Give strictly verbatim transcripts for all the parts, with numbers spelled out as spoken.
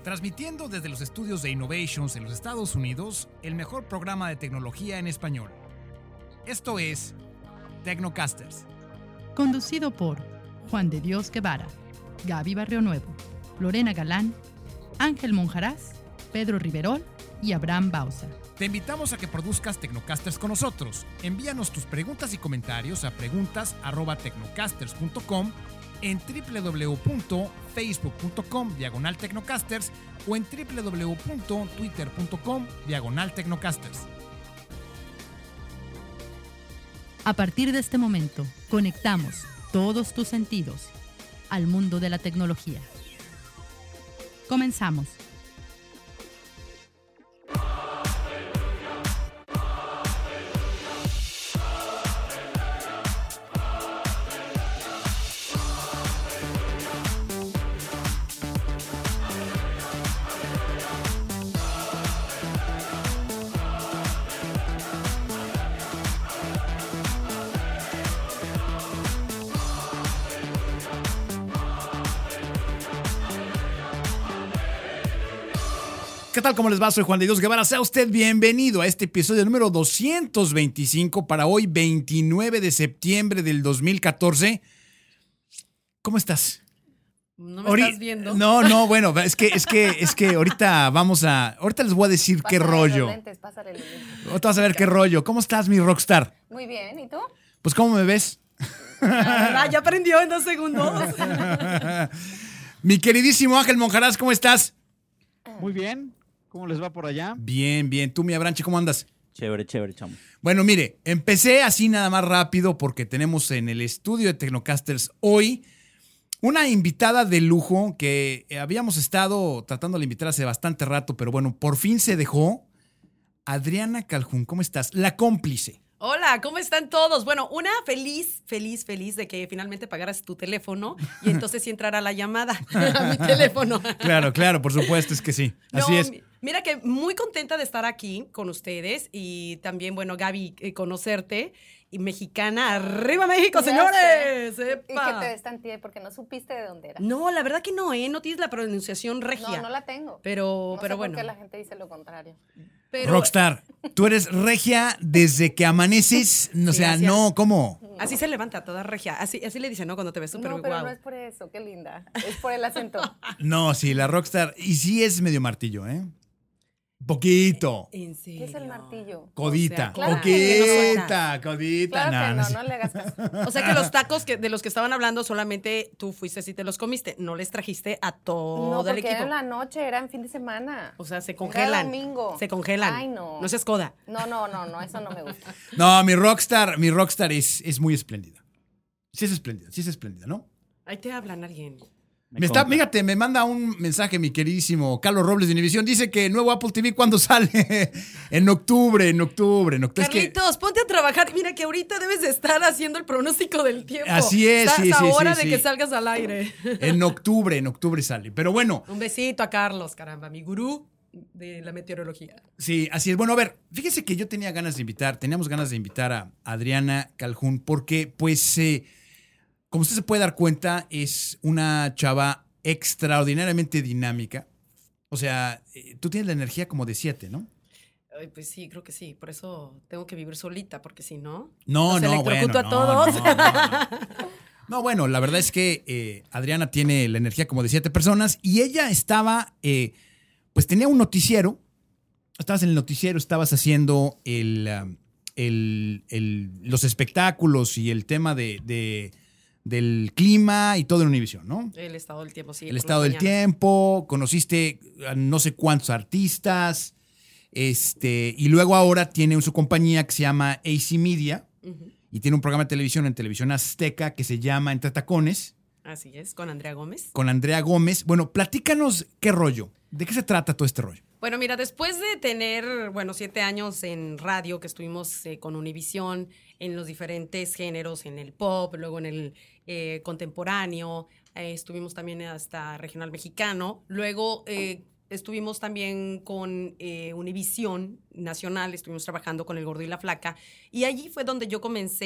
Transmitiendo desde los estudios de Innovations en los Estados Unidos, el mejor programa de tecnología en español. Esto es Tecnocasters. Conducido por Juan de Dios Guevara, Gaby Barrio Nuevo, Lorena Galán, Ángel Monjaraz, Pedro Riverol y Abraham Bausa. Te invitamos a que produzcas Tecnocasters con nosotros. Envíanos tus preguntas y comentarios a preguntas arroba tecnocasters punto com, en www.facebook.com diagonal Tecnocasters o en www.twitter.com diagonal Tecnocasters. A partir de este momento, conectamos todos tus sentidos al mundo de la tecnología. Comenzamos. ¿Qué tal? ¿Cómo les va? Soy Juan de Dios Guevara. Sea usted bienvenido a este episodio número doscientos veinticinco para hoy, veintinueve de septiembre del dos mil catorce. ¿Cómo estás? No me Ori- estás viendo. No, no, bueno, es que, es que, es que ahorita vamos a, ahorita les voy a decir qué Pásale rollo. Los lentes, pásale los lentes. Ahorita vas a ver qué rollo. ¿Cómo estás, mi rockstar? Muy bien, ¿y tú? Pues, ¿cómo me ves? Ah, ya aprendió en dos segundos. Mi queridísimo Ángel Monjaraz, ¿cómo estás? Muy bien. ¿Cómo les va por allá? Bien, bien. Tú, mi Abranche, ¿cómo andas? Chévere, chévere, chamo. Bueno, mire, empecé así nada más rápido porque tenemos en el estudio de Tecnocasters hoy una invitada de lujo que habíamos estado tratando de invitar hace bastante rato, pero bueno, por fin se dejó. Adriana Calhoun, ¿cómo estás? La cómplice. Hola, ¿cómo están todos? Bueno, una feliz, feliz, feliz de que finalmente pagaras tu teléfono y entonces sí entrara la llamada a mi teléfono. Claro, claro, por supuesto, es que sí. Así No, es. mi- Mira que muy contenta de estar aquí con ustedes y también, bueno, Gaby, eh, conocerte. Y mexicana, ¡arriba México, Ya señores! sé. Y ¡Epa! que te destanteé porque no supiste de dónde era. No, la verdad que no, ¿eh? No tienes la pronunciación regia. No, no la tengo. Pero, No pero sé bueno. por qué la gente dice lo contrario. Pero- Rockstar, tú eres regia desde que amaneces. O Sí, sea, así no, ¿cómo? Así se levanta toda regia. Así, así le dicen, ¿no? Cuando te ves súper No, pero guau. no es por eso, qué linda. Es por el acento. No, sí, la Rockstar. Y sí es medio martillo, ¿eh? Poquito. ¿En ¿Qué serio? es el martillo? Codita. O sea, claro Poquita, codita. Claro No, que no no, sé. no le hagas caso. O sea que los tacos que, de los que estaban hablando solamente tú fuiste y te los comiste. No les trajiste a todo No, el porque equipo. era en la noche, era en fin de semana. O sea, se Era congelan. domingo. Se congelan. Ay, no. No seas coda. No, no, no, no, eso no me gusta. No, mi Rockstar, mi Rockstar es, es muy espléndida. Sí es espléndida, sí es espléndida, ¿no? Ahí te hablan alguien. Me está, fíjate, me manda un mensaje mi queridísimo Carlos Robles de Univisión. Dice que el nuevo Apple T V, ¿cuándo sale? En octubre, en octubre, en octubre. Es que- Carlitos, ponte a trabajar. Mira que ahorita debes de estar haciendo el pronóstico del tiempo. Así es, Estás sí, a sí, hora sí, de sí. que salgas al aire. en octubre, en octubre sale. Pero bueno, Un besito a Carlos, caramba, mi gurú de la meteorología. sí, así es. Bueno, a ver, fíjese que yo tenía ganas de invitar, teníamos ganas de invitar a Adriana Calhoun porque, pues, eh, como usted se puede dar cuenta, es una chava extraordinariamente dinámica. O sea, eh, tú tienes la energía como de siete, ¿no? Ay, pues sí, creo que sí. Por eso tengo que vivir solita, porque si no. No, los no, bueno. electrocuto a no, todos. no, no, no. No, bueno, la verdad es que eh, Adriana tiene la energía como de siete personas y ella estaba, eh, pues tenía un noticiero. Estabas en el noticiero, estabas haciendo el, um, el- el- los espectáculos y el tema de, de- del clima y todo en Univisión, ¿no? El estado del tiempo, sí. El por estado las del mañanas. tiempo, conociste a no sé cuántos artistas, este, y luego ahora tiene su compañía que se llama A C Media Ujú. y tiene un programa de televisión en Televisión Azteca que se llama Entre Tacones Así es, con Andrea Gómez. con Andrea Gómez. Bueno, platícanos qué rollo, de qué se trata todo este rollo. Bueno, mira, después de tener, bueno, siete años en radio, que estuvimos eh, con Univisión en los diferentes géneros, en el pop, luego en el eh, contemporáneo, eh, estuvimos también hasta regional mexicano, luego eh, estuvimos también con eh, Univisión Nacional, estuvimos trabajando con El Gordo y la Flaca, y allí fue donde yo comencé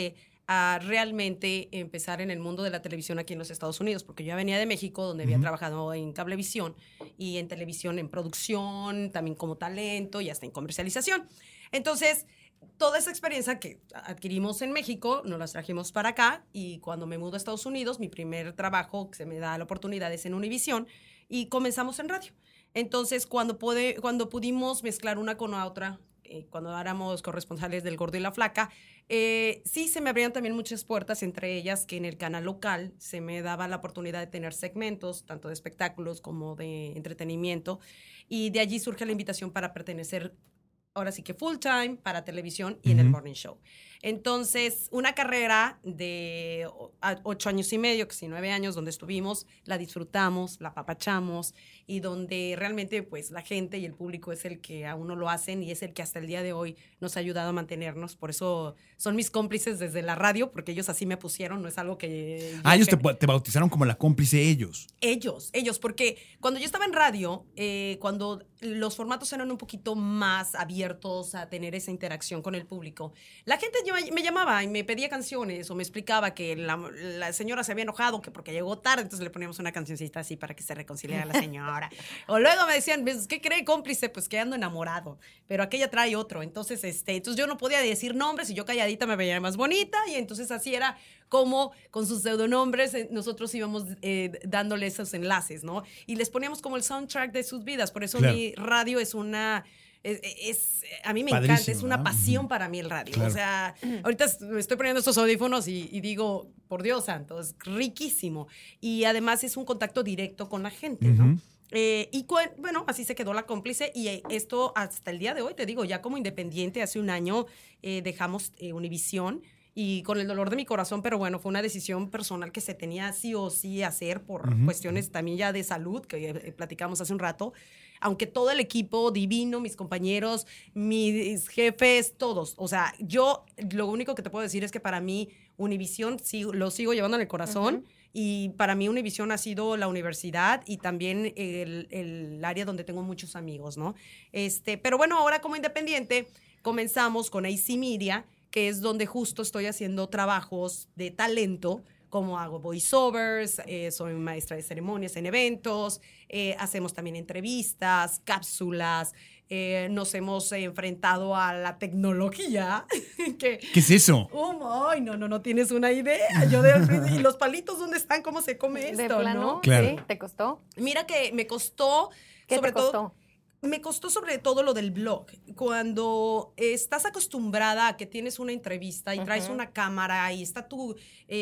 a realmente empezar en el mundo de la televisión aquí en los Estados Unidos, porque yo ya venía de México, donde había Ujú. trabajado en cablevisión y en televisión, en producción, también como talento y hasta en comercialización. Entonces, toda esa experiencia que adquirimos en México, nos las trajimos para acá, y cuando me mudo a Estados Unidos, mi primer trabajo que se me da la oportunidad es en Univisión, y comenzamos en radio. Entonces, cuando, puede, cuando pudimos mezclar una con la otra, eh, cuando éramos corresponsales del Gordo y la Flaca, eh, sí se me abrían también muchas puertas, entre ellas que en el canal local se me daba la oportunidad de tener segmentos, tanto de espectáculos como de entretenimiento, y de allí surge la invitación para pertenecer, ahora sí que full time, para televisión y en el Ujú. morning show. Entonces, una carrera de o- a- ocho años y medio, casi nueve años, donde estuvimos, la disfrutamos, la apapachamos, y donde realmente pues la gente y el público es el que a uno lo hacen y es el que hasta el día de hoy nos ha ayudado a mantenernos. Por eso son mis cómplices desde la radio, porque ellos así me pusieron, no es algo que... yo Ah, ellos te, que- te bautizaron como la cómplice ellos. ellos, ellos, porque cuando yo estaba en radio, eh, cuando los formatos eran un poquito más abiertos a tener esa interacción con el público, la gente llama- me llamaba y me pedía canciones o me explicaba que la, la señora se había enojado que porque llegó tarde, entonces le poníamos una cancioncita así para que se reconciliara la señora. O luego me decían, pues, ¿qué cree, cómplice? Pues que ando enamorado, pero aquella trae otro. Entonces, este, entonces yo no podía decir nombres y yo calladita me veía más bonita, y entonces así era como con sus pseudonombres eh, nosotros íbamos eh, dándole esos enlaces, ¿no? Y les poníamos como el soundtrack de sus vidas. Por eso Claro. mi radio es una... Es, es- a mí me Padrísimo, encanta, es una ¿verdad? pasión Ujú. para mí el radio. Claro. O sea, ahorita es- me estoy poniendo estos audífonos y, y digo, por Dios santo, es riquísimo. Y además es un contacto directo con la gente, ¿no? Ujú. Eh, y cu- bueno, así se quedó la cómplice, y eh, esto hasta el día de hoy, te digo, ya como independiente, hace un año eh, dejamos eh, Univisión, y con el dolor de mi corazón, pero bueno, fue una decisión personal que se tenía sí o sí hacer por Ujú. cuestiones también ya de salud, que eh, platicamos hace un rato, aunque todo el equipo divino, mis compañeros, mis jefes, todos, o sea, yo lo único que te puedo decir es que para mí Univisión sí, lo sigo llevando en el corazón. Ujú. Y para mí Univisión ha sido la universidad y también el, el área donde tengo muchos amigos, ¿no? Este, pero bueno, ahora como independiente comenzamos con A C Media, que es donde justo estoy haciendo trabajos de talento, como hago voiceovers, eh, soy maestra de ceremonias en eventos, eh, hacemos también entrevistas, cápsulas, eh, nos hemos enfrentado a la tecnología, que ¿Qué es eso? Oh, ay, no, no, no tienes una idea. Yo de al principio, ¿y los palitos dónde están? ¿Cómo se come ¿De esto, plano? no? Claro. ¿Sí? ¿Te costó? Mira que me costó, ¿Qué sobre te costó? todo, me costó sobre todo lo del blog. Cuando estás acostumbrada a que tienes una entrevista y traes Ujú. una cámara y está tu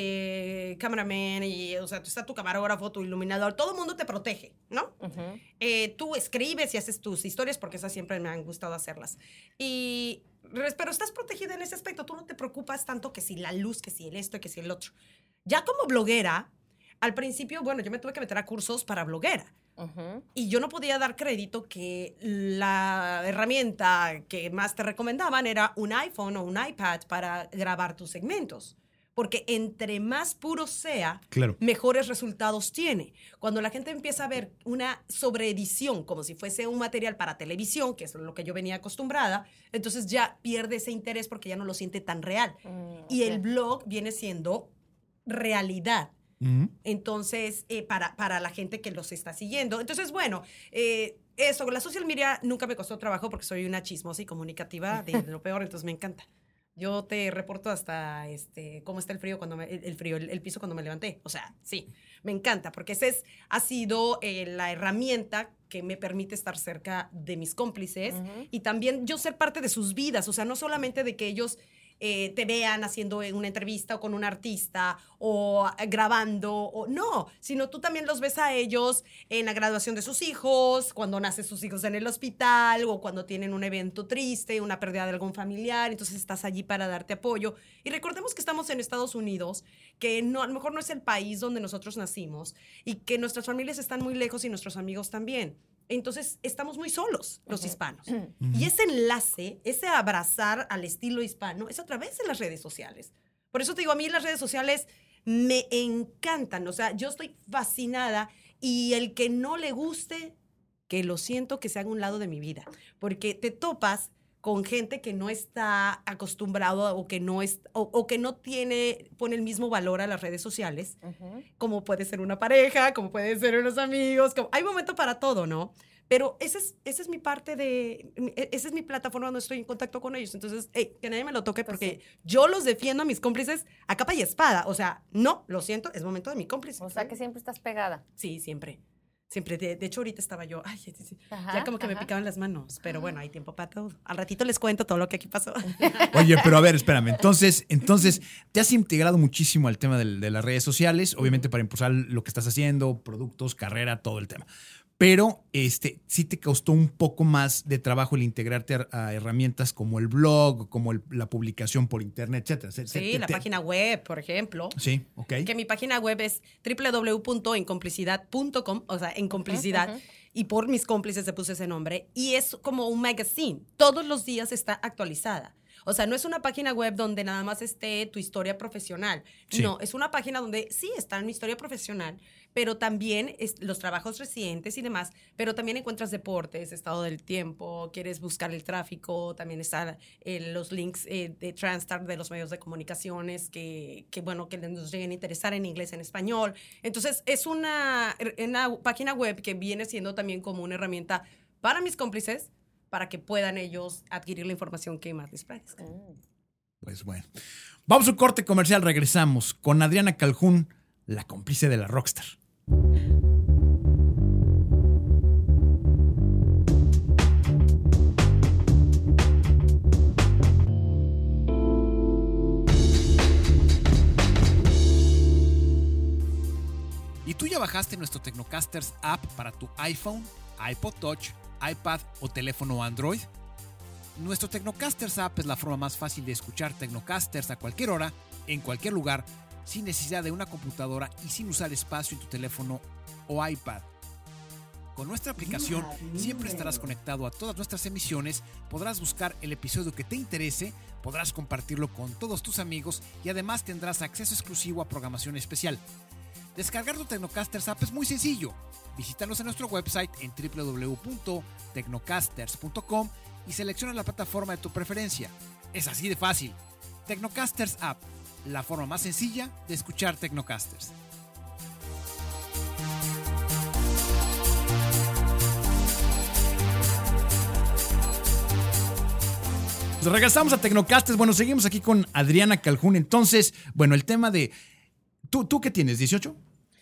eh, cameraman, y, o sea, está tu camarógrafo, tu iluminador, todo el mundo te protege, ¿no? Ujú. Eh, tú escribes y haces tus historias, porque esas siempre me han gustado hacerlas. Y, res- pero estás protegida en ese aspecto. Tú no te preocupas tanto que si la luz, que si el esto, que si el otro. Ya como bloguera, al principio, bueno, yo me tuve que meter a cursos para bloguera. Ujú. Y yo no podía dar crédito que la herramienta que más te recomendaban era un iPhone o un iPad para grabar tus segmentos. Porque entre más puro sea, Claro. mejores resultados tiene. Cuando la gente empieza a ver una sobreedición como si fuese un material para televisión, que es lo que yo venía acostumbrada, entonces ya pierde ese interés porque ya no lo siente tan real. Mm, Y ok. el blog viene siendo realidad. Ujú. Entonces, eh, para, para la gente que los está siguiendo. Entonces, bueno, eh, eso, la social media nunca me costó trabajo porque soy una chismosa y comunicativa de, de lo peor, entonces me encanta. Yo te reporto hasta este, cómo está el frío cuando me, el, el frío, el, el piso cuando me levanté. O sea, sí, me encanta porque esa es, ha sido eh, la herramienta que me permite estar cerca de mis cómplices Ujú. y también yo ser parte de sus vidas. O sea, no solamente de que ellos eh, te vean haciendo una entrevista o con un artista o eh, grabando, o no, sino tú también los ves a ellos en la graduación de sus hijos, cuando nacen sus hijos en el hospital o cuando tienen un evento triste, una pérdida de algún familiar, entonces estás allí para darte apoyo. Y recordemos que estamos en Estados Unidos, que no, a lo mejor no es el país donde nosotros nacimos y que nuestras familias están muy lejos y nuestros amigos también. Entonces, estamos muy solos, los Ujú. hispanos. Ujú. Y ese enlace, ese abrazar al estilo hispano, es a través de las redes sociales. Por eso te digo, a mí las redes sociales me encantan. O sea, yo estoy fascinada y el que no le guste, que lo siento que se haga un lado de mi vida. Porque te topas con gente que no está acostumbrado o que no es o, o que no tiene pone el mismo valor a las redes sociales, Ujú. como puede ser una pareja, como pueden ser unos amigos, como, hay momento para todo, ¿no? Pero esa es, esa es mi parte de, esa es mi plataforma donde estoy en contacto con ellos. Entonces, hey, que nadie me lo toque Pues porque yo los defiendo a mis cómplices a capa y espada. O sea, no, lo siento, es momento de mi cómplice. O sea que siempre estás pegada. Sí, siempre. Siempre. De, de hecho, ahorita estaba yo, ay, sí, sí. Ajá, ya como que me ajá. picaban las manos. Pero bueno, hay tiempo para todo. Al ratito les cuento todo lo que aquí pasó. Oye, pero a ver, espérame. Entonces, entonces te has integrado muchísimo al tema del- de las redes sociales, obviamente para impulsar lo que estás haciendo, productos, carrera, todo el tema. Pero este, sí te costó un poco más de trabajo el integrarte a, a herramientas como el blog, como el- la publicación por internet, etcétera. Se- se- Sí, te- la te- página web, por ejemplo. Sí, ok. Que mi página web es doble u doble u doble u punto en complicidad punto com, o sea, en complicidad, Ujú, ujú. y por mis cómplices se puse ese nombre, y es como un magazine, todos los días está actualizada. O sea, no es una página web donde nada más esté tu historia profesional. Sí. No, es una página donde sí está mi historia profesional, pero también es los trabajos recientes y demás, pero también encuentras deportes, estado del tiempo, quieres buscar el tráfico, también están eh, los links eh, de Transtar de los medios de comunicaciones que, que, bueno, que nos lleguen a interesar en inglés, en español. Entonces, es una, una página web que viene siendo también como una herramienta para mis cómplices, para que puedan ellos adquirir la información que más les parezca. Pues bueno. Vamos a un corte comercial, regresamos con Adriana Caljún, la cómplice de la rockstar. ¿Y tú ya bajaste nuestro Tecnocasters app para tu iPhone, iPod Touch, iPad o teléfono Android? Nuestro Tecnocasters app es la forma más fácil de escuchar Tecnocasters a cualquier hora, en cualquier lugar, sin necesidad de una computadora y sin usar espacio en tu teléfono o iPad. Con nuestra aplicación siempre estarás conectado a todas nuestras emisiones, podrás buscar el episodio que te interese, podrás compartirlo con todos tus amigos y además tendrás acceso exclusivo a programación especial. Descargar tu Tecnocasters app es muy sencillo. Visítanos en nuestro website en doble u doble u doble u punto tecnocasters punto com y selecciona la plataforma de tu preferencia. Es así de fácil. Tecnocasters App, la forma más sencilla de escuchar Tecnocasters. Regresamos a Tecnocasters. Bueno, seguimos aquí con Adriana Caljún. Entonces, bueno, el tema de... ¿Tú, tú qué tienes? ¿dieciocho?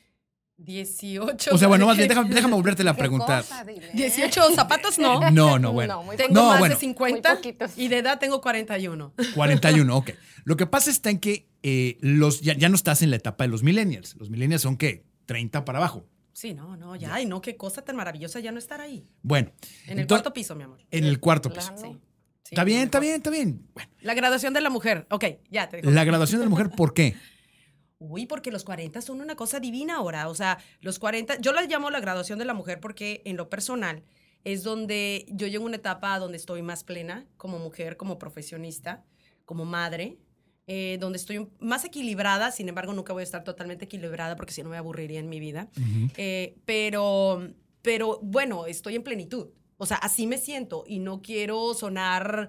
dieciocho. O sea, bueno, más bien, déjame, déjame volverte a ¿Qué preguntar. cosa, dile? dieciocho zapatos, no. No, no, bueno. muy Tengo No, más bueno. de cincuenta Muy poquitos. y de edad tengo cuarenta y uno. cuarenta y uno, ok. Lo que pasa está en que eh, los, ya, ya no estás en la etapa de los millennials. Los millennials son, ¿qué? treinta para abajo. Sí, no, no, ya. Ay, no, qué cosa tan maravillosa ya no estar ahí. Bueno. En el entonces- cuarto piso, mi amor. En el cuarto piso. Plano. Sí. Sí, Está bien, mejor. está bien, está bien. Bueno, La graduación de la mujer. Ok, ya te dejo. la graduación de la mujer, ¿por qué? Uy, porque los cuarenta son una cosa divina ahora. O sea, los cuarenta, yo la llamo la graduación de la mujer porque en lo personal es donde yo llego a una etapa donde estoy más plena como mujer, como profesionista, como madre, eh, donde estoy un- más equilibrada. Sin embargo, nunca voy a estar totalmente equilibrada porque si no me aburriría en mi vida. Eh, pero, pero bueno, estoy en plenitud. O sea, así me siento y no quiero sonar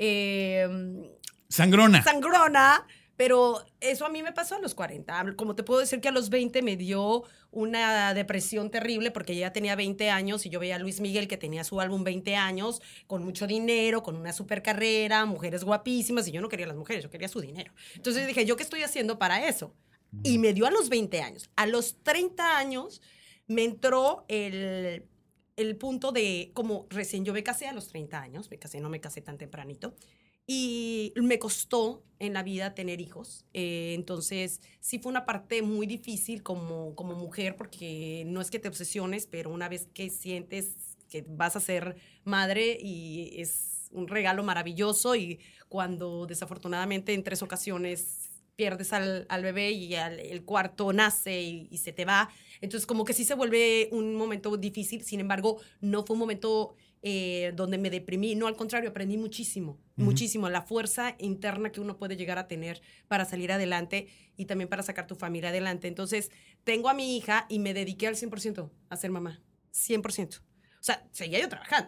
eh, Sangrona. sangrona, pero eso a mí me pasó a los cuarenta. Como te puedo decir que a los veinte me dio una depresión terrible porque ya tenía veinte años y yo veía a Luis Miguel que tenía su álbum veinte años, con mucho dinero, con una super carrera, mujeres guapísimas, y yo no quería las mujeres, yo quería su dinero. Entonces dije, ¿yo qué estoy haciendo para eso? Y me dio a los veinte años. A los treinta años me entró el, el punto de, como recién yo me casé a los treinta años, me casé, no me casé tan tempranito, y me costó en la vida tener hijos. Eh, entonces, sí fue una parte muy difícil como, como mujer, porque no es que te obsesiones, pero una vez que sientes que vas a ser madre y es un regalo maravilloso, y cuando desafortunadamente en tres ocasiones pierdes al, al bebé y al, el cuarto nace y, y se te va, entonces como que sí se vuelve un momento difícil. Sin embargo, no fue un momento eh, donde me deprimí, no, al contrario, aprendí muchísimo, Ujú. muchísimo, la fuerza interna que uno puede llegar a tener para salir adelante y también para sacar tu familia adelante. Entonces, tengo a mi hija y me dediqué al cien por ciento a ser mamá, cien por ciento. O sea, seguía yo trabajando,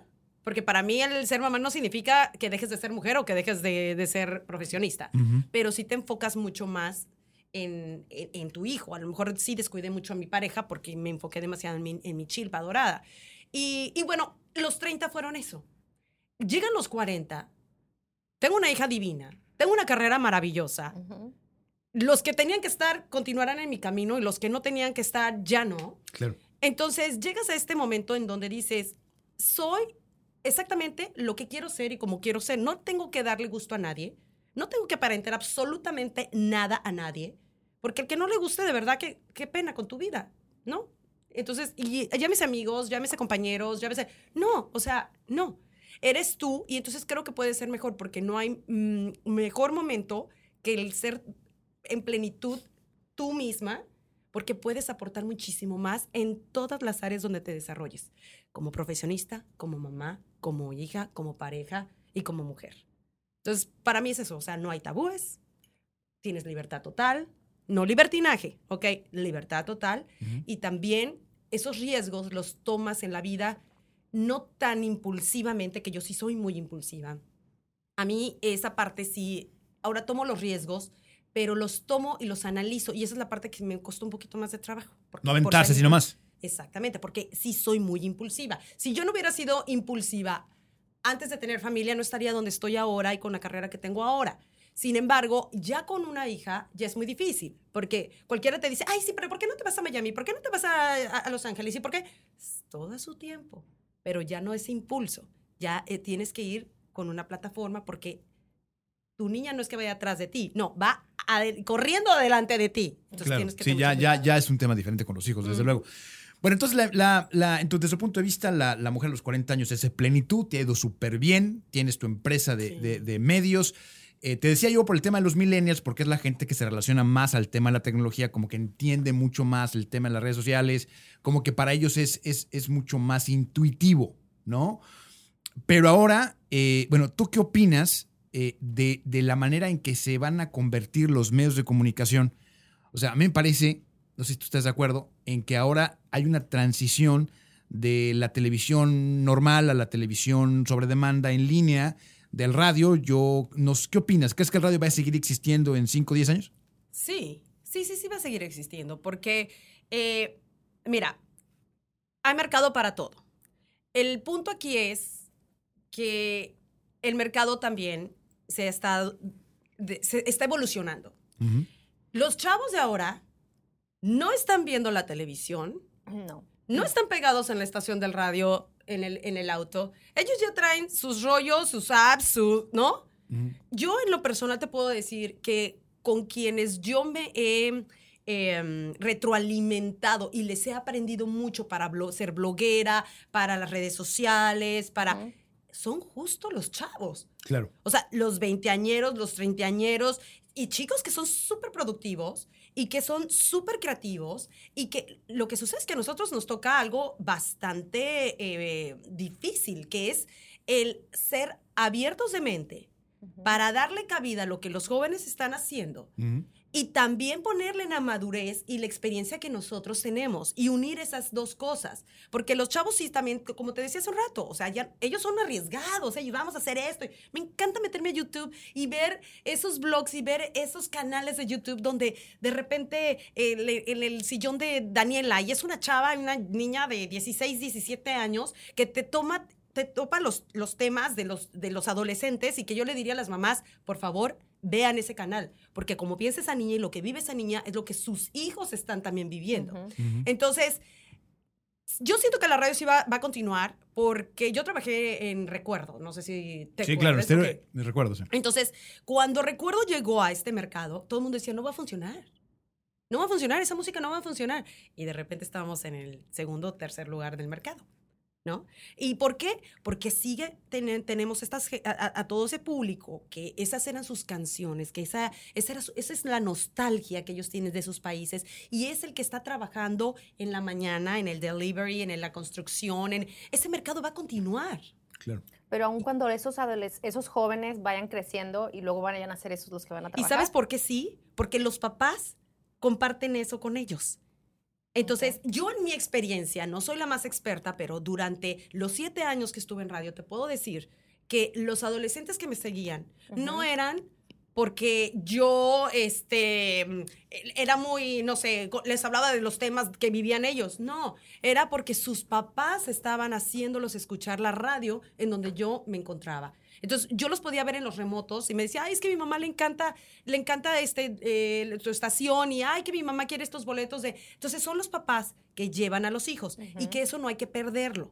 Porque para mí el ser mamá no significa que dejes de ser mujer o que dejes de, de ser profesionista, Ujú. pero sí te enfocas mucho más en, en, en tu hijo. A lo mejor sí descuidé mucho a mi pareja porque me enfoqué demasiado en mi, en mi chilpa dorada. Y, y bueno, los treinta fueron eso. Llegan los cuarenta, tengo una hija divina, tengo una carrera maravillosa. Ujú. Los que tenían que estar continuarán en mi camino y los que no tenían que estar ya no. Claro. Entonces llegas a este momento en donde dices, soy exactamente lo que quiero ser y como quiero ser. No tengo que darle gusto a nadie, no tengo que aparentar absolutamente nada a nadie, porque el que no le guste de verdad, qué, qué pena con tu vida, ¿no? Entonces, y llámese amigos, llámese compañeros, llámese... No, o sea, no. Eres tú y entonces creo que puede ser mejor porque no hay mm, mejor momento que el ser en plenitud tú misma, porque puedes aportar muchísimo más en todas las áreas donde te desarrolles, como profesionista, como mamá, como hija, como pareja y como mujer. Entonces, para mí es eso, o sea, no hay tabúes, tienes libertad total, no libertinaje, ¿ok? Libertad total. Ujú. Y también esos riesgos los tomas en la vida no tan impulsivamente, que yo sí soy muy impulsiva. A mí esa parte sí, ahora tomo los riesgos, pero los tomo y los analizo. Y esa es la parte que me costó un poquito más de trabajo. Porque No por aventarse, ser sino impul- más. Exactamente, porque sí soy muy impulsiva. Si yo no hubiera sido impulsiva antes de tener familia, no estaría donde estoy ahora y con la carrera que tengo ahora. Sin embargo, ya con una hija ya es muy difícil, porque cualquiera te dice, ay, sí, pero ¿por qué no te vas a Miami? ¿Por qué no te vas a, a- a Los Ángeles? ¿Y por qué? Es todo a su tiempo, pero ya no es impulso. Ya eh, tienes que ir con una plataforma porque tu niña no es que vaya atrás de ti, no, va ade- corriendo adelante de ti. Entonces Claro. tienes que Sí, tener ya, mucho ya, cuidado. ya es un tema diferente con los hijos, desde Mm. luego. Bueno, entonces, la, la, la, entonces, desde su punto de vista, la, la mujer a los cuarenta años es de plenitud, te ha ido súper bien, tienes tu empresa de, Sí. de, de medios. Eh, te decía yo por el tema de los millennials, porque es la gente que se relaciona más al tema de la tecnología, como que entiende mucho más el tema de las redes sociales, como que para ellos es, es, es mucho más intuitivo, ¿no? Pero ahora, eh, bueno, ¿tú qué opinas eh, de, de la manera en que se van a convertir los medios de comunicación? O sea, a mí me parece, no sé si tú estás de acuerdo, en que ahora hay una transición de la televisión normal a la televisión sobre demanda en línea, del radio. Yo, no sé, ¿qué opinas? ¿Crees que el radio va a seguir existiendo en cinco o diez años? Sí, sí, sí, sí va a seguir existiendo, porque, eh, mira, hay mercado para todo. El punto aquí es que el mercado también se está, de- se está evolucionando. Uh-huh. Los chavos de ahora no están viendo la televisión, No. no están pegados en la estación del radio, en el, en el auto. Ellos ya traen sus rollos, sus apps, su, ¿no? Uh-huh. Yo en lo personal te puedo decir que con quienes yo me he eh, retroalimentado y les he aprendido mucho para blo- ser bloguera, para las redes sociales, para... Ujú. Son justo los chavos. Claro. O sea, los veinteañeros, los treintañeros y chicos que son súper productivos y que son súper creativos y que lo que sucede es que a nosotros nos toca algo bastante eh, difícil, que es el ser abiertos de mente Ujú. para darle cabida a lo que los jóvenes están haciendo Uh-huh. y también ponerle la madurez y la experiencia que nosotros tenemos y unir esas dos cosas. Porque los chavos sí también, como te decía hace un rato, o sea, ya, ellos son arriesgados, ellos vamos a hacer esto. Me encanta meterme a YouTube y ver esos blogs y ver esos canales de YouTube donde de repente eh, le- en el sillón de Daniela, y es una chava, una niña de dieciséis, diecisiete años, que te toma... te topa los, los temas de los, de los adolescentes y que yo le diría a las mamás, por favor, vean ese canal, porque como piensa esa niña y lo que vive esa niña es lo que sus hijos están también viviendo. Ujú. Uh-huh. Entonces, yo siento que la radio sí va, va a continuar porque yo trabajé en Recuerdo, no sé si te Sí, claro, acuerdas, este, ok. me recuerdo. Sí. Entonces, cuando Recuerdo llegó a este mercado, todo el mundo decía, no va a funcionar. No va a funcionar, esa música no va a funcionar. Y de repente estábamos en el segundo o tercer lugar del mercado, ¿no? ¿Y por qué? Porque sigue, ten- tenemos estas, ge- a, a- a todo ese público, que esas eran sus canciones, que esa, esa, era su- esa es la nostalgia que ellos tienen de sus países, y es el que está trabajando en la mañana, en el delivery, en la construcción, en, ese mercado va a continuar. Claro. Pero aun cuando esos, adoles- esos jóvenes vayan creciendo y luego vayan a ser esos los que van a ¿Y trabajar. sabes por qué sí? Porque los papás comparten eso con ellos. Entonces, yo en mi experiencia, no soy la más experta, pero durante los siete años que estuve en radio, te puedo decir que los adolescentes que me seguían uh-huh. no eran porque yo este, era muy, no sé, les hablaba de los temas que vivían ellos. No, era porque sus papás estaban haciéndolos escuchar la radio en donde yo me encontraba. Entonces, yo los podía ver en los remotos y me decía, ay, es que a mi mamá le encanta, le encanta este, eh, tu estación y, ay, que mi mamá quiere estos boletos de... Entonces, son los papás que llevan a los hijos uh-huh. y que eso no hay que perderlo.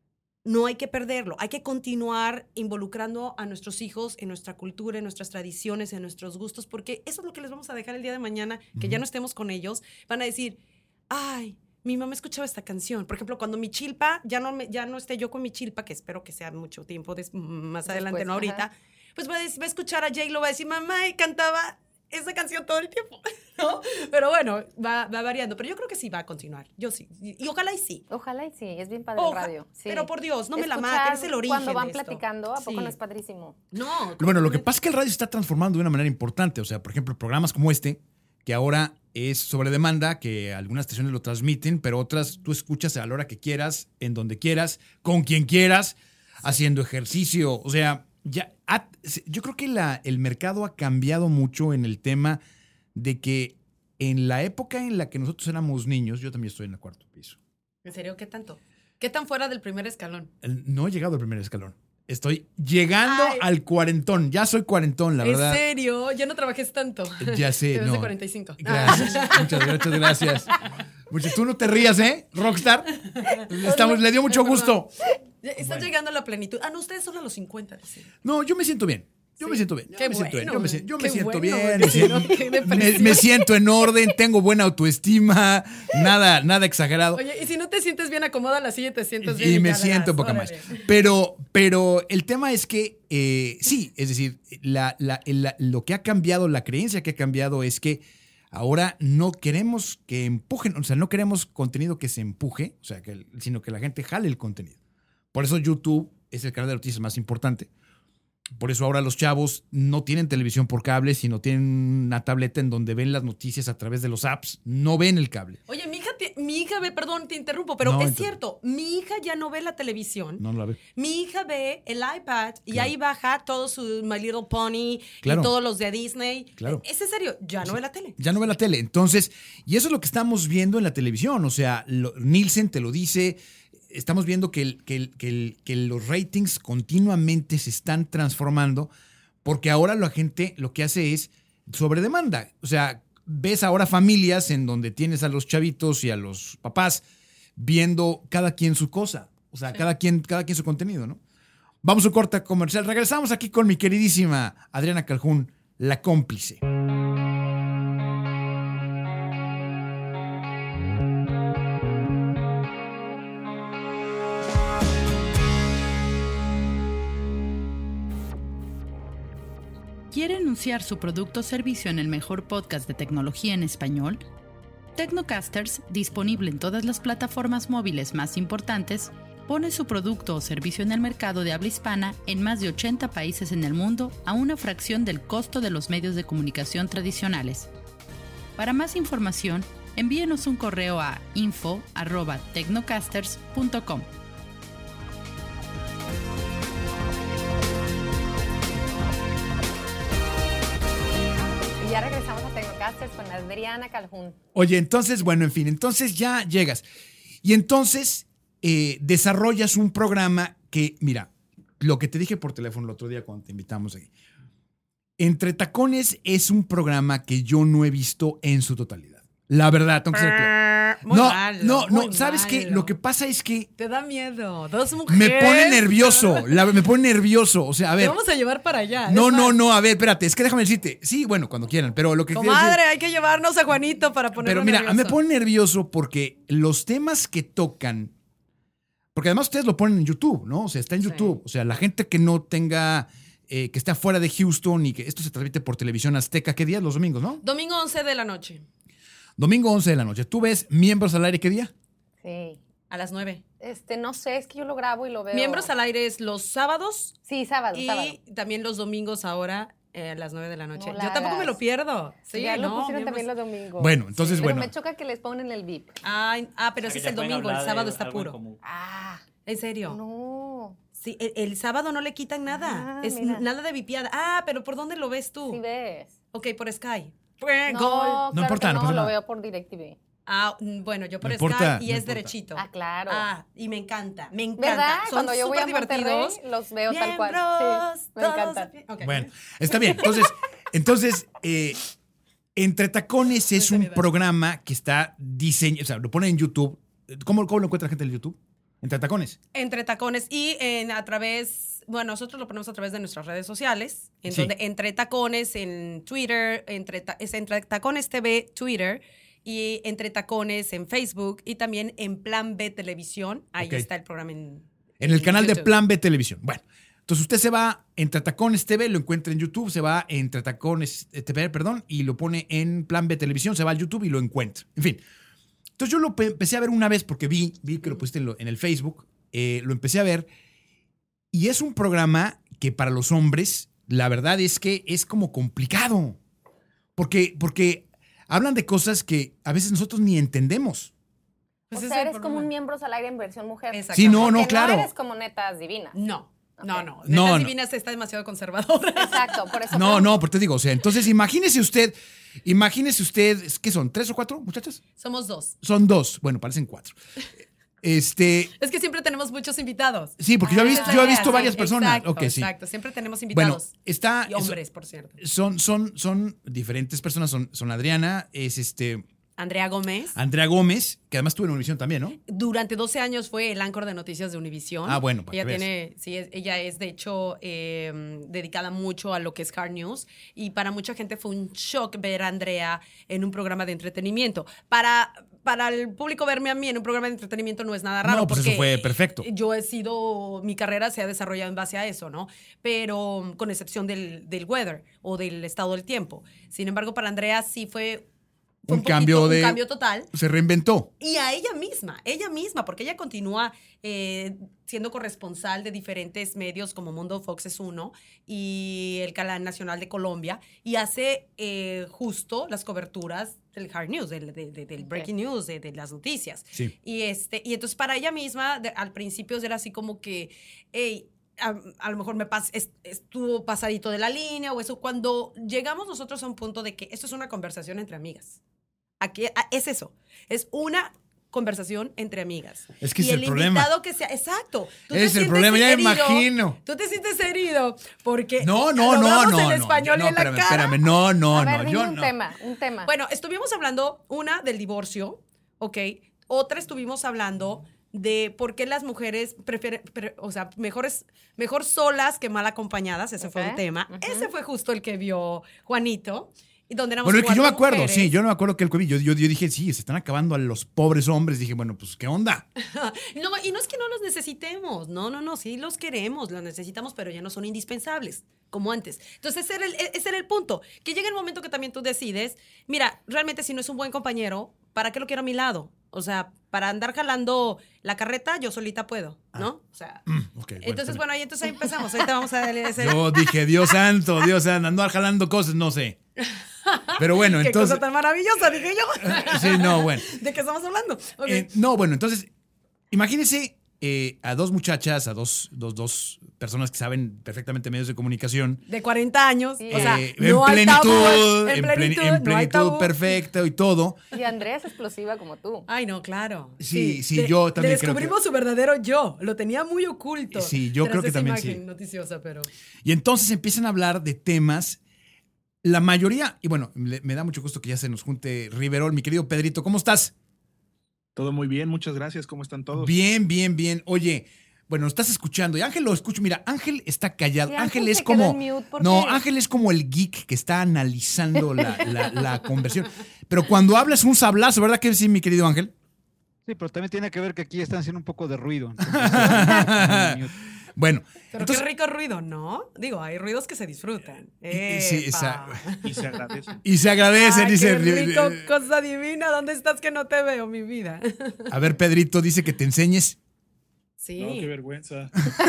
No hay que perderlo. Hay que continuar involucrando a nuestros hijos en nuestra cultura, en nuestras tradiciones, en nuestros gustos, porque eso es lo que les vamos a dejar el día de mañana, que uh-huh. ya no estemos con ellos. Van a decir, ay, mi mamá escuchaba esta canción. Por ejemplo, cuando mi chilpa, ya no, me, ya no esté yo con mi chilpa, que espero que sea mucho tiempo des, más adelante, Después, no ahorita, ajá. pues va a, va a escuchar a J-Lo, va a decir, mamá, y cantaba esa canción todo el tiempo, ¿no? Pero bueno, va, va variando. Pero yo creo que sí va a continuar. Yo sí. Y, y ojalá y sí. Ojalá y sí. Es bien padre Oja, el radio. Sí. Pero por Dios, no Escuchar me la maten. Es el origen cuando van de esto. platicando, ¿a poco sí. no es padrísimo? No. Bueno, lo que pasa es que el radio se está transformando de una manera importante. O sea, por ejemplo, programas como este, que ahora es sobre demanda, que algunas estaciones lo transmiten, pero otras tú escuchas a la hora que quieras, en donde quieras, con quien quieras, sí. haciendo ejercicio. O sea, ya ha, yo creo que la, el mercado ha cambiado mucho en el tema de que en la época en la que nosotros éramos niños, yo también estoy en el cuarto piso. ¿En serio? ¿Qué tanto? ¿Qué tan fuera del primer escalón? No he llegado al primer escalón. Estoy llegando Ay. al cuarentón. Ya soy cuarentón, la verdad. ¿En serio? Yo no trabajé tanto. Ya sé, Te no. de cuarenta y cinco. Gracias. Muchas, muchas gracias. Muchas, tú no te rías, ¿eh? Rockstar. Estamos, le dio mucho gusto. Estás bueno. llegando a la plenitud. Ah, no, ustedes son a los cincuenta. Dicen. No, yo me siento bien. Yo sí. me siento bien. Yo Qué me bueno, siento bien. Yo me, siento, yo me siento bueno, bien. Me siento, me, me siento en orden. Tengo buena autoestima. Nada, nada exagerado. Oye, y si no te sientes bien, acomoda la silla y te sientes bien. Y, y me siento un poco más. Pero, pero el tema es que, eh, sí, es decir, la, la, la, lo que ha cambiado, la creencia que ha cambiado es que ahora no queremos que empujen, o sea, no queremos contenido que se empuje, o sea, que, sino que la gente jale el contenido. Por eso YouTube es el canal de noticias más importante. Por eso ahora los chavos no tienen televisión por cable, sino tienen una tableta en donde ven las noticias a través de los apps. No ven el cable. Oye, mi hija, te, mi hija ve, perdón, te interrumpo, pero no, es entonces, cierto, mi hija ya no ve la televisión. No, no la ve. Mi hija ve el iPad y claro. ahí baja todo su My Little Pony claro. y todos los de Disney. Claro. Es en serio, ya no sí. ve la tele. Ya no ve la tele. Entonces, y eso es lo que estamos viendo en la televisión. O sea, lo, Nielsen te lo dice. Estamos viendo que, el, que, el, que, el, que los ratings continuamente se están transformando porque ahora la gente lo que hace es sobre demanda. O sea, ves ahora familias en donde tienes a los chavitos y a los papás viendo cada quien su cosa. O sea, sí. cada, quien, cada quien su contenido, ¿no? Vamos a un corte comercial. Regresamos aquí con mi queridísima Adriana Calhoun, la cómplice. ¿Quiere anunciar su producto o servicio en el mejor podcast de tecnología en español? Tecnocasters, disponible en todas las plataformas móviles más importantes, pone su producto o servicio en el mercado de habla hispana en más de ochenta países en el mundo a una fracción del costo de los medios de comunicación tradicionales. Para más información, envíenos un correo a info arroba tecnocasters punto com. Ya regresamos a Tecnocasters con Adriana Calhoun. Oye, entonces, bueno, en fin, entonces ya llegas. Y entonces eh, desarrollas un programa que, mira, lo que te dije por teléfono el otro día cuando te invitamos aquí. Entre Tacones es un programa que yo no he visto en su totalidad. La verdad, tengo que ser claro. Muy no, malo, no, no, muy ¿sabes qué? malo. Lo que pasa es que Te da miedo. Dos mujeres. me pone nervioso, la, me pone nervioso. O sea, a ver. Te vamos a llevar para allá. No, no, no, a ver, espérate, es que déjame decirte. Sí, bueno, cuando quieran, pero lo que quiero Comadre, decir, hay que llevarnos a Juanito para ponerlo pero mira, nervioso. me pone nervioso porque los temas que tocan, porque además ustedes lo ponen en YouTube, ¿no? O sea, está en YouTube. Sí. O sea, la gente que no tenga, eh, que está fuera de Houston y que esto se transmite por televisión azteca, ¿qué día? Los domingos, ¿no? Domingo once de la noche. Domingo once de la noche. ¿Tú ves Miembros al Aire qué día? Sí. A las nueve. Este, no sé, es que yo lo grabo y lo veo. Miembros al Aire es los sábados. Sí, sábado, y sábado. también los domingos ahora eh, a las nueve de la noche. No la Yo tampoco me hagas. lo pierdo. Sí, ya lo no, pusieron bien, también pues- los domingos. Bueno, entonces, Pero bueno. me choca que les ponen el V I P. Ay, ah, pero ese Que es ya el pueden domingo, el hablar de sábado está algo en puro. común. Ah, ¿En serio? no. Sí, el, el sábado no le quitan nada. Ah, es mira. nada de vipiada. Ah, pero ¿por dónde lo ves tú? Sí ves. Ok, por Sky. No, Gol. No claro importa, que no no, pasa lo nada. veo por DirecTV. Ah, mm, bueno, yo por No Sky importa, y no es importa. derechito. Ah, claro. Ah, y me encanta, me encanta. ¿Verdad? Son Cuando yo voy a súper Monterrey, divertidos. los veo tal cual. Miembros, Sí, me todos encantan. aquí. Ok. Bueno, está bien. Entonces, entonces eh, Entre Tacones es un programa que está diseñado, o sea, lo ponen en YouTube. ¿Cómo, cómo lo encuentra la gente en YouTube? Entre Tacones. Entre Tacones y en, a través, bueno, nosotros lo ponemos a través de nuestras redes sociales, en Sí. donde Entre Tacones en Twitter, entre, Ta- es Entre Tacones T V Twitter y Entre Tacones en Facebook y también en Plan B Televisión. Ahí Ok. está el programa en En el canal de YouTube. Plan B Televisión. Bueno, entonces usted se va Entre Tacones T V, lo encuentra en YouTube, se va Entre Tacones T V, perdón, y lo pone en Plan B Televisión, se va al YouTube y lo encuentra. En fin. Entonces yo lo pe- empecé a ver una vez porque vi, vi que lo pusiste en, lo- en el Facebook, eh, lo empecé a ver y es un programa que para los hombres, la verdad es que es como complicado. Porque, porque hablan de cosas que a veces nosotros ni entendemos. Pues o ese sea, es el eres como problema. un miembro al aire en versión mujer. Exacto. Sí, no, no, Porque claro. No eres como netas divinas. No, no, Ok. no. No, Netas no. Divinas está demasiado conservadora. Exacto, por eso. No, no, porque te digo, o sea, entonces imagínese usted, imagínese usted, ¿qué son? ¿Tres o cuatro, muchachas? Somos dos. Son dos, bueno, parecen cuatro. Este, Es que siempre tenemos muchos invitados. sí, porque yo he Esa visto, es yo la he visto idea, varias sí, personas. Exacto, Ok, sí. exacto. Siempre tenemos Bueno, invitados. está. Y hombres, por cierto. Son, son, son diferentes personas. Son, son Adriana, es este Andrea Gómez. Andrea Gómez, que además tuvo en Univisión también, ¿no? Durante doce años fue el anchor de noticias de Univisión. Ah, bueno, para ella que veas. tiene, sí, es- ella es de hecho eh, dedicada mucho a lo que es Hard News y para mucha gente fue un shock ver a Andrea en un programa de entretenimiento. Para, para el público verme a mí en un programa de entretenimiento no es nada raro. No, pues eso porque fue perfecto. Yo he sido, mi carrera se ha desarrollado en base a eso, ¿no? Pero con excepción del, del weather o del estado del tiempo. Sin embargo, para Andrea sí fue, fue Un poquito- cambio de- un cambio total. Se reinventó. Y a ella misma, ella misma, porque ella continúa eh, siendo corresponsal de diferentes medios como Mundo Fox es uno y el Canal Nacional de Colombia y hace eh, justo las coberturas del hard news, del, de- de- del breaking news, de, de las noticias. Sí. Y, este, y entonces para ella misma, de- al principio era así como que, hey, a, a lo mejor me pas, es- estuvo pasadito de la línea o eso. Cuando llegamos nosotros a un punto de que esto es una conversación entre amigas. Aquí, a- es eso, es una conversación entre amigas. Es que y es el problema. invitado que sea, exacto. Tú te Es el sientes problema, ya me herido, imagino. Tú te sientes herido porque No, no, lo no, hablamos no. en no, español no, y en la espérame, cara. espérame. No, no, A ver, no. dime Yo un no. tema, un tema. Bueno, estuvimos hablando, una, del divorcio, ¿ok? Otra, estuvimos hablando de por qué las mujeres prefieren, pre- o sea, mejores, mejor solas que mal acompañadas. Ese fue un Ok, tema. ujú. Ese fue justo el que vio Juanito. Y donde éramos Bueno, es que yo me cuatro acuerdo, mujeres. sí, yo no me acuerdo que el COVID. Yo, yo, yo dije, sí, se están acabando a los pobres hombres. Dije, bueno, pues, ¿qué onda? No, y no es que no los necesitemos, no, no, no, sí los queremos, los necesitamos, pero ya no son indispensables, como antes. Entonces, ese era el, ese era el punto, que llega el momento que también tú decides, mira, realmente si no es un buen compañero, ¿para qué lo quiero a mi lado? O sea, para andar jalando la carreta, yo solita puedo, ¿no? O sea, Mm, ok, bueno, entonces, está bueno, ahí entonces ahí empezamos, ahorita vamos a darle ese... bien. Yo dije, Dios santo, Dios santo, ando jalando cosas, no sé. Pero bueno, Qué entonces. cosa tan maravillosa, dije yo. Sí, no, bueno. ¿De qué estamos hablando? Ok. Eh, no, bueno, entonces, imagínense eh, a dos muchachas, a dos, dos, dos personas que saben perfectamente medios de comunicación. De cuarenta años, Sí. o sea, eh, no en hay plenitud, tabúes, en, en plen- plenitud, en no hay plenitud tabú. perfecta y todo. Y Andrea es explosiva como tú. Ay, no, claro. Sí, sí, yo también le creo descubrimos que- su verdadero yo. Lo tenía muy oculto. Sí, yo tras creo que esa también imagen sí. noticiosa, pero... Y entonces empiezan a hablar de temas. La mayoría, y bueno, le- me da mucho gusto que ya se nos junte Riverol, mi querido Pedrito, ¿cómo estás? Todo muy bien, muchas gracias. ¿Cómo están todos? Bien, bien, bien. Oye, bueno, estás escuchando y Ángel lo escucho. Mira, Ángel está callado. Sí, Ángel Ángel es se quedó como. en mute, ¿por No, qué? Ángel es como el geek que está analizando la, la, la conversión. Pero cuando habla es un sablazo, ¿verdad que sí, mi querido Ángel? Sí, pero también tiene que ver que aquí están haciendo un poco de ruido. entonces, Bueno, Pero entonces. qué rico ruido, ¿no? Digo, hay ruidos que se disfrutan. Y- sí, ¡Epa! esa- Y se agradece. Y se agradece, Ay, dice. qué rico, cosa divina. ¿Dónde estás que no te veo, mi vida? A ver, Pedrito, dice que te enseñes. Sí. No, qué vergüenza.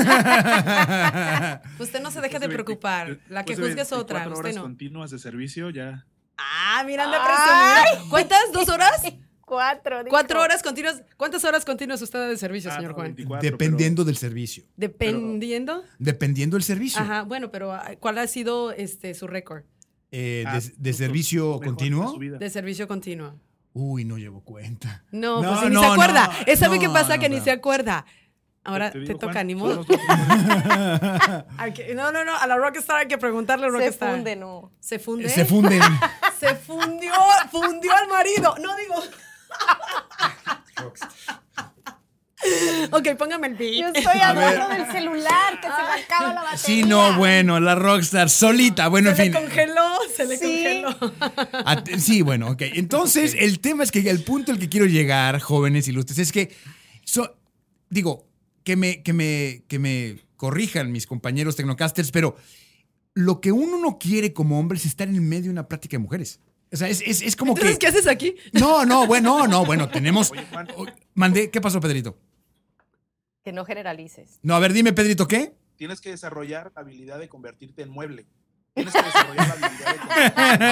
Usted no se deje de Después preocupar. veinte- La que después de juzgue es otra. veinticuatro Usted horas no. continuas de servicio, ya. Ah, mira, anda presumida. ¿Cuántas? ¿Dos horas? Cuatro. dijo. ¿Cuatro horas continuas? ¿Cuántas horas continuas usted de servicio, Ah, señor no, Juan? veinticuatro, Dependiendo del servicio. Dependiendo. Dependiendo del servicio. Ajá, bueno, pero ah, ¿cuál ha sido este su récord Eh, pero- de, Ah, de tu- servicio tu mejor de continuo. su vida. de servicio continuo? Uy, no llevo cuenta. No, No, pues sí, ni no, se acuerda. no, ¿Eh, ¿Sabe no, qué pasa? no, que ni no. se acuerda. Ahora te, digo, toca, Juan, ni son modo. los dos primeros. Hay que- No, no, no, a la Rockstar hay que preguntarle a Se Rockstar. funde, no. ¿Se funde? Se funden. Se fundió, fundió al marido. No digo. Ok, póngame el beat. Yo estoy A ver. hablando del celular, que se me acaba la batería. Sí, no, bueno, la Rockstar solita. Bueno, en se fin. le congeló, se le Sí. congeló. At- Sí, bueno, ok. Entonces, el tema es que el punto al que quiero llegar, jóvenes ilustres, es que, so- digo, que me, que, me, que me corrijan mis compañeros tecnocasters, pero lo que uno no quiere como hombre es estar en medio de una plática de mujeres. O sea, es, es, es como Entonces, que... ¿qué haces aquí? No, no, bueno, no, no, bueno, tenemos... Oye, Juan. Oh, Mandé, ¿qué pasó, Pedrito? Que no generalices. No, a ver, dime, Pedrito, ¿qué? Tienes que desarrollar la habilidad de convertirte en mueble. Tienes que desarrollar la habilidad de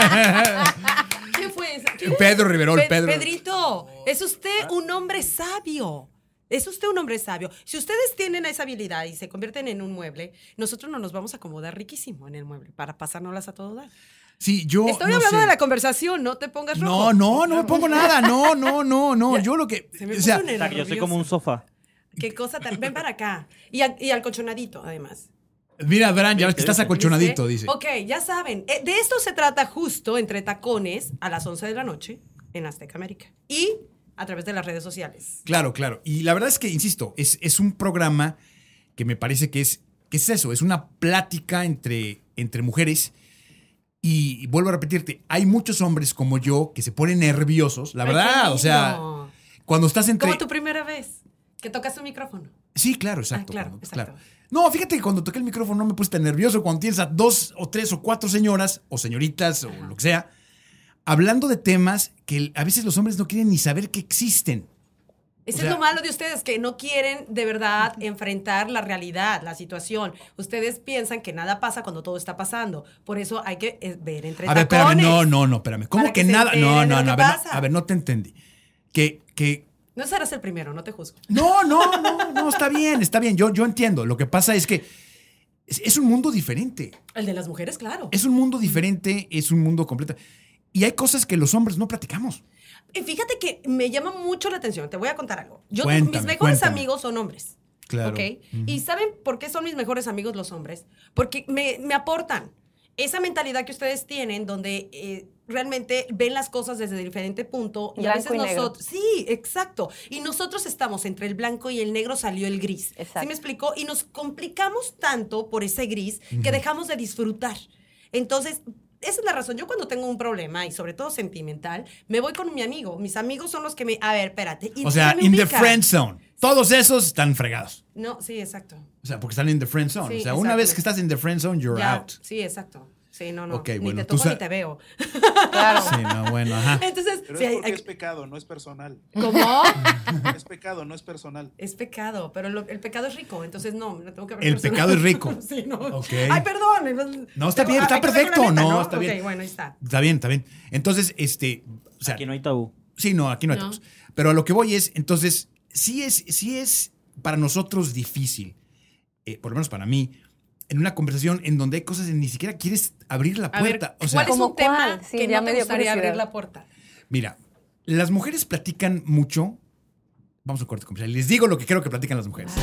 convertirte ¿Quién fue esa? ¿Quién? Pedro Riverol, Pe- Pedro. Pedrito, es usted un hombre sabio. Es usted un hombre sabio. Si ustedes tienen esa habilidad y se convierten en un mueble, nosotros no nos vamos a acomodar riquísimo en el mueble para pasárnoslas a todo dar. Sí, yo... Estoy no hablando sé. de la conversación, no te pongas rojo. No, no, no me pongo nada. No, no, no, no. Yo lo que... Se me O sea, puso nervioso. Yo soy como un sofá. Qué cosa tan... Ven para acá. Y, a- y alcolchonadito, además. mira, Bran, ya ves que estás acolchonadito, dice. Ok, ya saben. eh, De esto se trata justo entre tacones a las once de la noche en Azteca América. Y a través de las redes sociales. Claro, claro. Y la verdad es que, insisto, es, es un programa que me parece que es, que es eso, es una plática entre, entre mujeres. Y, y vuelvo a repetirte, hay muchos hombres como yo que se ponen nerviosos, la Ay, qué verdad. O sea, lindo. cuando estás entre... Como tu primera vez que tocas un micrófono. Sí, claro, exacto. Ah, claro, cuando- exacto. claro. No, fíjate que cuando toqué el micrófono no me puse tan nervioso. Cuando tienes a dos o tres o cuatro señoras o señoritas o lo que sea, hablando de temas que a veces los hombres no quieren ni saber que existen. Eso O sea- es lo malo de ustedes, que no quieren de verdad enfrentar la realidad, la situación. Ustedes piensan que nada pasa cuando todo está pasando. Por eso hay que eh, ver entre A ver, espérame, tacones. no, no, no, espérame. ¿Cómo Para que, que se nada? enteren No, de no, lo no, a que ver, no, pasa. a ver, no te entendí. Que, que, No serás el primero, no te juzgo. no, no, no, no, está bien, está bien. Yo, yo entiendo. Lo que pasa es que es, es un mundo diferente. El de las mujeres, claro. Es un mundo diferente, es un mundo completo. Y hay cosas que los hombres no platicamos. Y fíjate que me llama mucho la atención. Te voy a contar algo. Yo, Cuéntame, mis mejores cuéntame. amigos son hombres. Claro. ¿Ok? ¿Y saben por qué son mis mejores amigos los hombres? Porque me, me aportan esa mentalidad que ustedes tienen donde eh, realmente ven las cosas desde diferente punto. Y a Blanco veces y negro. nosotros... Sí, exacto. Y nosotros estamos entre el blanco y el negro, salió el gris. Exacto. ¿Sí me explicó? Y nos complicamos tanto por ese gris que dejamos de disfrutar. Entonces... Esa es la razón. Yo cuando tengo un problema, y sobre todo sentimental, me voy con mi amigo. Mis amigos son los que me... A ver, espérate. Y O sea, ya me in the ubican. friend zone. Todos esos están fregados. No, sí, exacto. O sea, porque están in the friend zone. Sí, o sea, una vez exactamente. que estás in the friend zone, you're Ya, out. sí, exacto. Sí, no, no. Ok, ni bueno, te tú toco ni sa- te veo. Claro. Sí, no, bueno, ajá. Entonces, Pero sí, es hay- porque hay- es pecado, no es personal. ¿cómo? Es pecado, no es personal. Es pecado, pero lo- el pecado es rico, entonces no, no tengo que ver El personal. pecado es rico. Sí, no. Ok. Ay, perdón. No, está Tengo- bien, está hay que ver perfecto, la neta, no, está Ok, bien. bueno, ahí está. Está bien, está bien. Entonces, este, o sea, Aquí no hay tabú. sí, no, aquí no hay No. tabús. Pero a lo que voy es, entonces, sí es, sí es para nosotros difícil, eh, por lo menos para mí, en una conversación en donde hay cosas que ni siquiera quieres abrir la A ver, puerta. o sea, ¿cuál es ¿Cómo un tema cuál? Sí, que ya no me te dio gustaría abrir curiosidad. la puerta? mira, las mujeres platican mucho. Vamos a un corte comercial. Les digo lo que creo que platican las mujeres.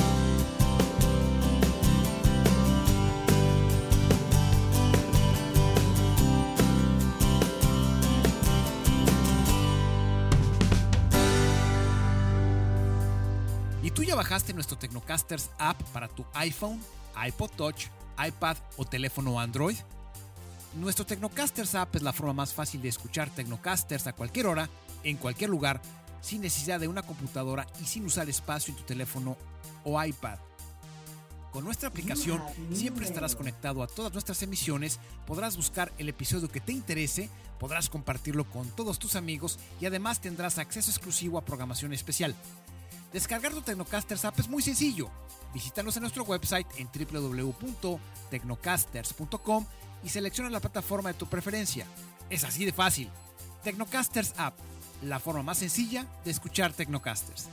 ¿Y tú ya bajaste nuestro Tecnocasters app para tu iPhone, iPod Touch, iPad o teléfono Android? Nuestro Tecnocasters app es la forma más fácil de escuchar Tecnocasters a cualquier hora, en cualquier lugar, sin necesidad de una computadora y sin usar espacio en tu teléfono o iPad. Con nuestra aplicación siempre estarás conectado a todas nuestras emisiones, podrás buscar el episodio que te interese, podrás compartirlo con todos tus amigos y además tendrás acceso exclusivo a programación especial. Descargar tu Tecnocasters app es muy sencillo. Visítanos en nuestro website en doble u doble u doble u punto tecnocasters punto com y selecciona la plataforma de tu preferencia. Es así de fácil. Tecnocasters App, la forma más sencilla de escuchar Tecnocasters.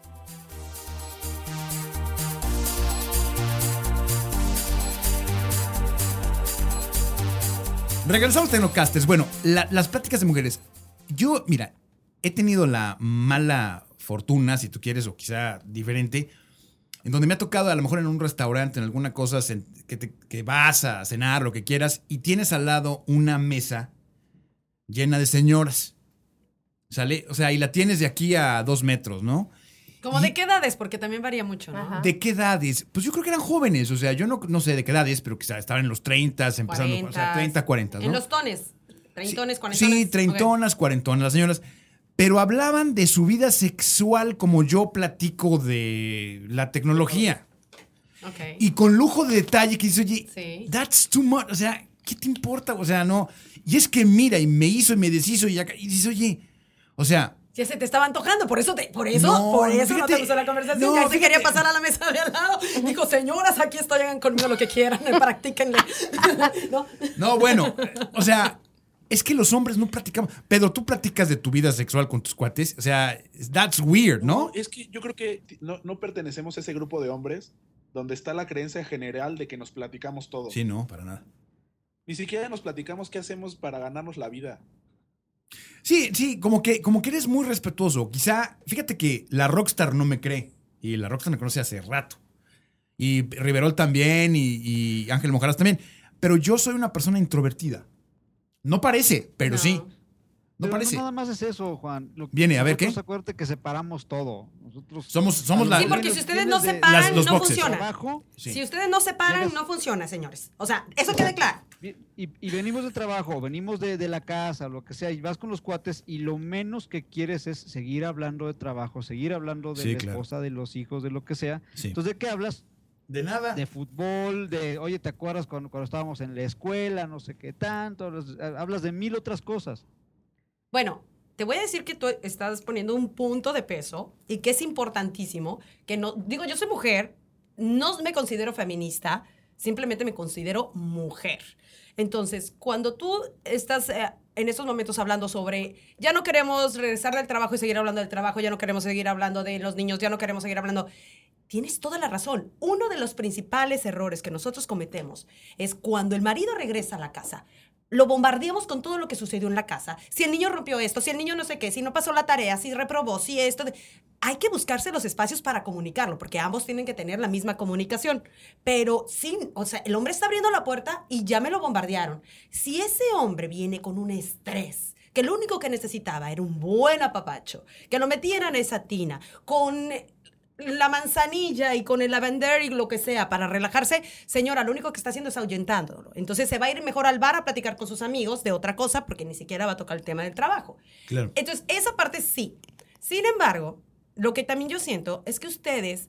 Regresamos a Tecnocasters. Bueno, la, las pláticas de mujeres. Yo, mira, he tenido la mala fortuna, si tú quieres, o quizá diferente, en donde me ha tocado a lo mejor en un restaurante, en alguna cosa que, te, que vas a cenar, lo que quieras, y tienes al lado una mesa llena de señoras. ¿Sale? O sea, y la tienes de aquí a dos metros, ¿no? ¿Cómo y, de qué edades? Porque también varía mucho, ¿no? Ajá. ¿De qué edades? Pues yo creo que eran jóvenes. O sea, yo no, no sé de qué edades, pero quizá estaban en los treinta, empezando, cuarenta, o sea, treinta, cuarenta, ¿no? En los tones. Treintones, cuarentones. Sí, treintonas, okay. cuarentonas, las señoras. Pero hablaban de su vida sexual como yo platico de la tecnología. Okay. Y con lujo de detalle que dice, oye, sí. That's too much. O sea, ¿qué te importa? O sea, no. Y es que mira, y me hizo y me deshizo y acá. Y dices, oye, o sea. Ya se te estaba antojando, por eso, te, por eso, no, por eso fíjate, no te gustó la conversación. No, ya se fíjate. quería pasar a la mesa de al lado. Dijo, señoras, aquí estoy, hagan conmigo lo que quieran, practíquenle. ¿No? No, bueno, o sea, es que los hombres no platicamos. Pedro, tú platicas de tu vida sexual con tus cuates. O sea, that's weird, ¿no? No, es que yo creo que no, no pertenecemos a ese grupo de hombres donde está la creencia general de que nos platicamos todo. Sí, no, para nada. Ni siquiera nos platicamos qué hacemos para ganarnos la vida. Sí, sí, como que, como que eres muy respetuoso. Quizá, fíjate que la Rockstar no me cree. Y la Rockstar me conoce hace rato. Y Riverol también, y, y Ángel Mojaras también. Pero yo soy una persona introvertida. No parece, pero No. sí. No Pero parece. no nada más es eso, Juan. Lo que Viene, a ver, nosotros, ¿qué? Acuérdate que separamos todo. Nosotros Somos- somos la- Sí, porque si ustedes no se Las- paran, los no boxes. funciona. Trabajo, Sí. Si ustedes no se paran, Tienes- no funciona, señores. O sea, eso queda claro. y, y- y venimos de trabajo, venimos de, de la casa, lo que sea, y vas con los cuates y lo menos que quieres es seguir hablando de trabajo, seguir hablando de Sí, la claro. esposa, de los hijos, de lo que sea. Sí. Entonces, ¿de qué hablas? De nada. De fútbol, de, oye, ¿te acuerdas cuando, cuando estábamos en la escuela, no sé qué tanto? Hablas, hablas de mil otras cosas. Bueno, te voy a decir que tú estás poniendo un punto de peso y que es importantísimo, que no, digo, yo soy mujer, no me considero feminista, simplemente me considero mujer. Entonces, cuando tú estás eh, en estos momentos hablando sobre, ya no queremos regresar del trabajo y seguir hablando del trabajo, ya no queremos seguir hablando de los niños, ya no queremos seguir hablando... Tienes toda la razón. Uno de los principales errores que nosotros cometemos es cuando el marido regresa a la casa, lo bombardeamos con todo lo que sucedió en la casa. Si el niño rompió esto, si el niño no sé qué, si no pasó la tarea, si reprobó, si esto... De... Hay que buscarse los espacios para comunicarlo, porque ambos tienen que tener la misma comunicación. Pero sí, o sea, el hombre está abriendo la puerta y ya me lo bombardearon. Si ese hombre viene con un estrés, que lo único que necesitaba era un buen apapacho, que lo metieran en esa tina, con... la manzanilla y con el lavender y lo que sea para relajarse, señora, lo único que está haciendo es ahuyentándolo. Entonces se va a ir mejor al bar a platicar con sus amigos de otra cosa porque ni siquiera va a tocar el tema del trabajo. Claro. Entonces, esa parte sí. Sin embargo, lo que también yo siento es que ustedes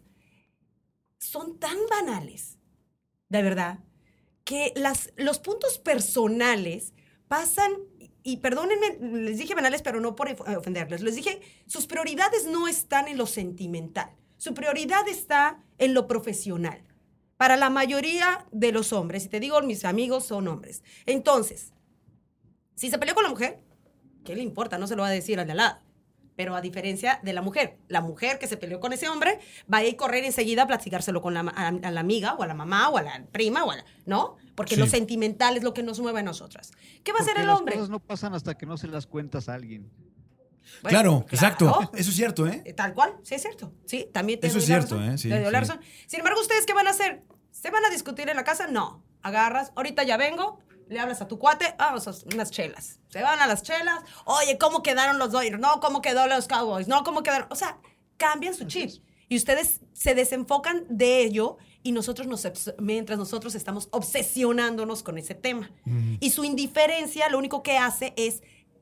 son tan banales, de verdad, que las, los puntos personales pasan... Y perdónenme, les dije banales, pero no por ofenderles. Les dije, sus prioridades no están en lo sentimental. Su prioridad está en lo profesional. Para la mayoría de los hombres, y te digo, mis amigos son hombres. Entonces, si se peleó con la mujer, ¿qué le importa? No se lo va a decir al de al lado. Pero a diferencia de la mujer, la mujer que se peleó con ese hombre va a ir a correr enseguida a platicárselo con la, a, a la amiga o a la mamá o a la prima, o a la, ¿no? Porque Sí. lo sentimental es lo que nos mueve a nosotras. ¿Qué va a hacer Porque el las hombre? cosas no pasan hasta que no se las cuentas a alguien. Bueno, claro, claro. exacto. Eso es cierto, ¿eh? Eh, Tal cual, sí es cierto. Sí, también te Eso doy es la cierto, razón. ¿eh? Sí, Te doy la sí. razón. Sin embargo, ¿ustedes qué van a hacer? ¿Se van a discutir en la casa? No. Agarras, ahorita ya vengo, le hablas a tu cuate, vamos a unas chelas. Se van a las chelas. Oye, ¿cómo quedaron los Dodgers? No, ¿cómo quedó los Cowboys? No, ¿cómo quedaron? O sea, cambian su chip. Y ustedes se desenfocan de ello y nosotros nos, mientras nosotros estamos obsesionándonos con ese tema. Ujú. Y su indiferencia lo único que hace es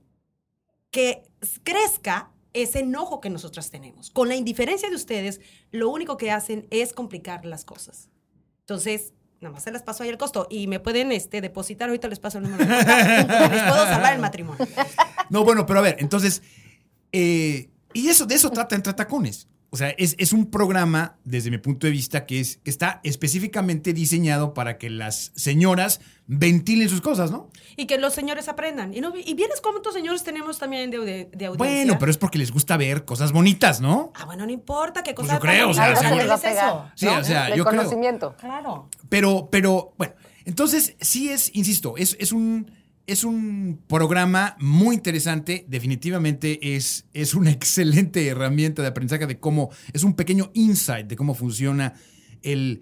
que crezca ese enojo que nosotras tenemos. Con la indiferencia de ustedes, lo único que hacen es complicar las cosas. Entonces, nada más se las paso ahí el costo. Y me pueden este, depositar, ahorita les paso el número de cuenta. Les puedo salvar el matrimonio. No, bueno, pero a ver, entonces, eh, y eso, de eso trata Entre Tacones. O sea, es, es un programa, desde mi punto de vista, que, es, que está específicamente diseñado para que las señoras ventilen sus cosas, ¿no? Y que los señores aprendan. Y, no, y vienes cuántos señores tenemos también de, de, de audiencia. Bueno, pero es porque les gusta ver cosas bonitas, ¿no? Ah, bueno, no importa qué Pues cosa. yo creo, o sea, Algo se seguro- les va a es eso. pegar. Sí, ¿no? o sea, El yo creo. conocimiento. Claro. Pero, pero, bueno, entonces sí es, insisto, es, es un... Es un programa muy interesante, definitivamente es, es una excelente herramienta de aprendizaje de cómo, es un pequeño insight de cómo funciona el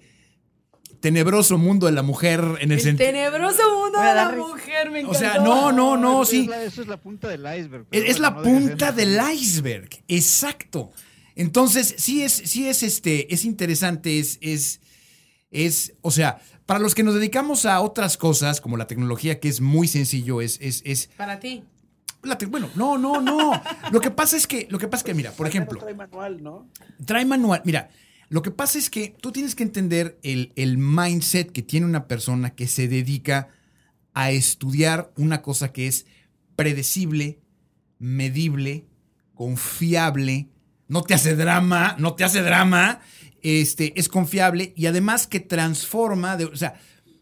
tenebroso mundo de la mujer en el, El sentido... tenebroso mundo Me de da la risa. mujer, me O encantó. sea, no, no, no, eso sí. Es la, eso es la punta del iceberg. Es, pero es bueno, la no deja de ser punta una- del iceberg, exacto. Entonces, sí es, sí es, este, es interesante, es, es, es, o sea, para los que nos dedicamos a otras cosas, como la tecnología, que es muy sencillo, es, es, es Para ti. la te- bueno, no, no, no. Lo que pasa es que, lo que pasa es que, mira, por Al menos ejemplo, trae manual, ¿no? trae manual. Mira, lo que pasa es que tú tienes que entender el, el mindset que tiene una persona que se dedica a estudiar una cosa que es predecible, medible, confiable, no te hace drama, no te hace drama, este, es confiable y además que transforma, de, o sea,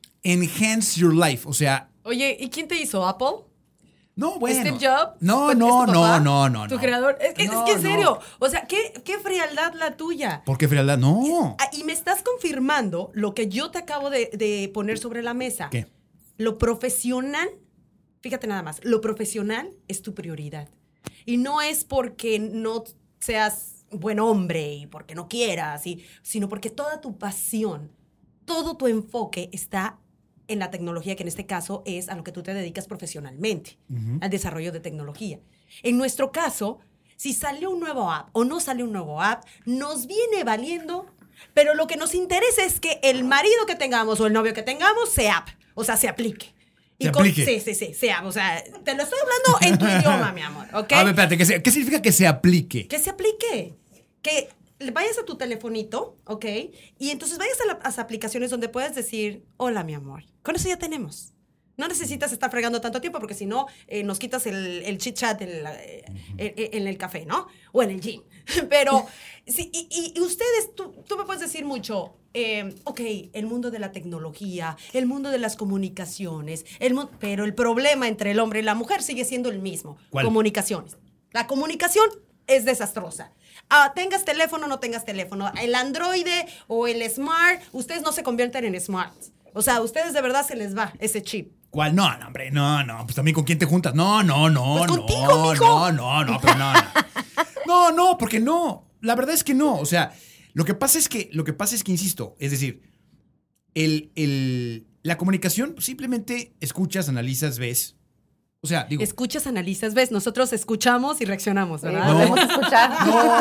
enhance your life, o sea, Oye, ¿y quién te hizo? ¿Apple? no, bueno. ¿Steve Jobs? No, ¿Es tu no, no, papá? no, no, ¿Tu no. creador? Es, que- No, es que en no. serio, o sea, ¿qué, qué frialdad la tuya. ¿Por qué frialdad? No. Ah, y me estás confirmando lo que yo te acabo de, de poner sobre la mesa. ¿Qué? Lo profesional, fíjate nada más, lo profesional es tu prioridad. Y no es porque no seas buen hombre y porque no quieras, y, sino porque toda tu pasión, todo tu enfoque está en la tecnología, que en este caso es a lo que tú te dedicas profesionalmente, Ujú. al desarrollo de tecnología. En nuestro caso, si salió un nuevo app o no salió un nuevo app, nos viene valiendo, pero lo que nos interesa es que el marido que tengamos o el novio que tengamos se app, o sea, se aplique. Y Se con- aplique. Sí, sí, sí, se app, o sea, te lo estoy hablando en tu idioma, mi amor, ¿ok? A ver, espérate, ¿qué, se- qué significa que se aplique? Que se aplique. Que le vayas a tu telefonito, ¿ok? Y entonces vayas a, la- a las aplicaciones donde puedes decir, hola, mi amor. Con eso ya tenemos. No necesitas estar fregando tanto tiempo porque si no, eh, nos quitas el, el chit chat en, la- eh, en- en el café, ¿no? O en el gym. Pero, sí, y, y- y ustedes, tú, tú me puedes decir mucho, eh, ok, el mundo de la tecnología, el mundo de las comunicaciones, el mu- pero el problema entre el hombre y la mujer sigue siendo el mismo. ¿Cuál? Comunicaciones. La comunicación es desastrosa. Ah, tengas teléfono o no tengas teléfono, el androide o el smart, ustedes no se convierten en smarts. O sea, a ustedes de verdad se les va ese chip. ¿Cuál? No, no, hombre, no, no. Pues también con quién te juntas. No, no, no, Pues no. contigo, mijo. No, no, no, pero no, no. No, no, porque no. La verdad es que no. O sea, lo que pasa es que, lo que pasa es que, insisto, es decir, el, el, la comunicación pues, simplemente escuchas, analizas, ves. O sea, digo, Escuchas, analizas, ves, nosotros escuchamos y reaccionamos, Sí, ¿verdad? No. volvemos a escuchar.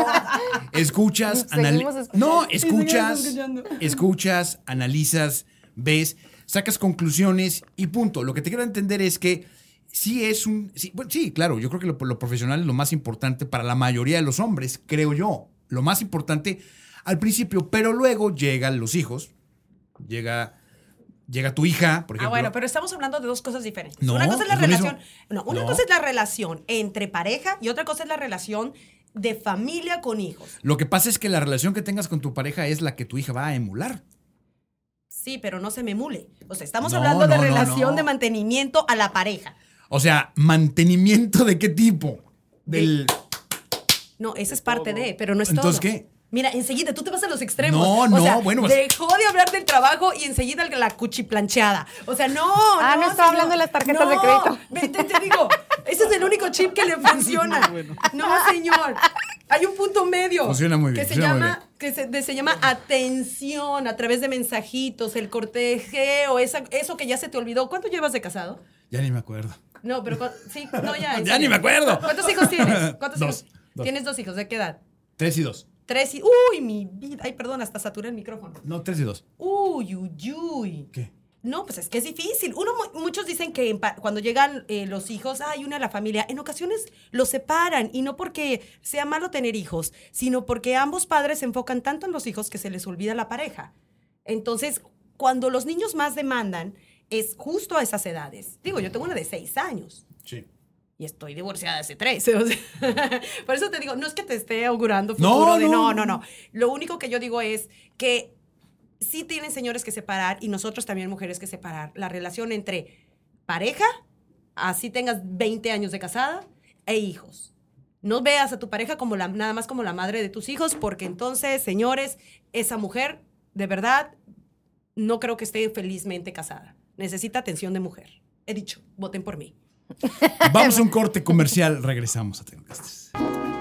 escuchas, Seguimos analizas. escuchando. No, Sí, seguimos escuchas, escuchando. escuchas, analizas, ves, sacas conclusiones y punto. Lo que te quiero entender es que sí es un. Sí, bueno, sí, claro, yo creo que lo, lo profesional es lo más importante para la mayoría de los hombres, creo yo. Lo más importante al principio, pero luego llegan los hijos, llega. Llega tu hija, por ejemplo. Ah, bueno, pero estamos hablando de dos cosas diferentes. No, una cosa es la es lo relación. mismo. No, una No. cosa es la relación entre pareja y otra cosa es la relación de familia con hijos. Lo que pasa es que la relación que tengas con tu pareja es la que tu hija va a emular. Sí, pero no se me emule. O sea, estamos No, hablando de no, no, relación no. de mantenimiento a la pareja. O sea, mantenimiento de qué tipo? Del. No, esa es parte de, pero no es Entonces, todo. ¿qué? Mira, enseguida, tú te vas a los extremos. No, O no, sea, bueno, pues- dejó de hablar del trabajo y enseguida la cuchiplancheada. O sea, no, Ah, no estaba señor. hablando de las tarjetas de No, crédito. ve, Te, te digo, ese es el único chip que le funciona. Bueno. No, señor. Hay un punto medio. Funciona muy bien, Que se funciona muy llama, que se, de- se llama atención a través de mensajitos, el cortejeo, esa, eso que ya se te olvidó. ¿Cuánto llevas de casado? Ya ni me acuerdo. No, pero cu- sí, no, ya. en Ya serio. ni me acuerdo. ¿Cuántos hijos tienes? ¿Cuántos Dos, hijos? dos. Tienes dos hijos. ¿De qué edad? Tres y dos. Tres y... Uy, mi vida. Ay, perdón, hasta saturé el micrófono. No, tres y dos. Uy, uy, uy. ¿Qué? No, pues es que es difícil. Uno, mu- muchos dicen que en pa- cuando llegan eh, los hijos, hay una a la familia. En ocasiones los separan y no porque sea malo tener hijos, sino porque ambos padres se enfocan tanto en los hijos que se les olvida la pareja. Entonces, cuando los niños más demandan, es justo a esas edades. Digo, yo tengo una de seis años. Sí. Y estoy divorciada hace tres. O sea, por eso te digo, no es que te esté augurando futuro No, de no, no, no, no. Lo único que yo digo es que sí tienen señores que separar y nosotros también mujeres que separar la relación entre pareja, así tengas veinte años de casada, e hijos. No veas a tu pareja como la, nada más como la madre de tus hijos, porque entonces, señores, esa mujer, de verdad, no creo que esté felizmente casada. Necesita atención de mujer. He dicho, voten por mí. Vamos a un corte comercial, regresamos a Tecnocasters.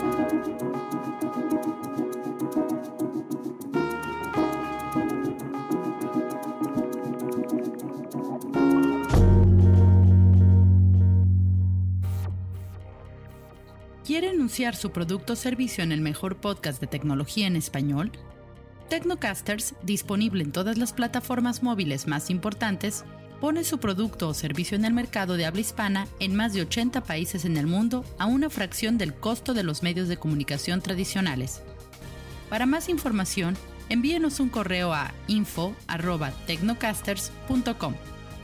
¿Quiere anunciar su producto o servicio en el mejor podcast de tecnología en español? Tecnocasters, disponible en todas las plataformas móviles más importantes, pone su producto o servicio en el mercado de habla hispana en más de ochenta países en el mundo a una fracción del costo de los medios de comunicación tradicionales. Para más información, envíenos un correo a info arroba tecnocasters punto com.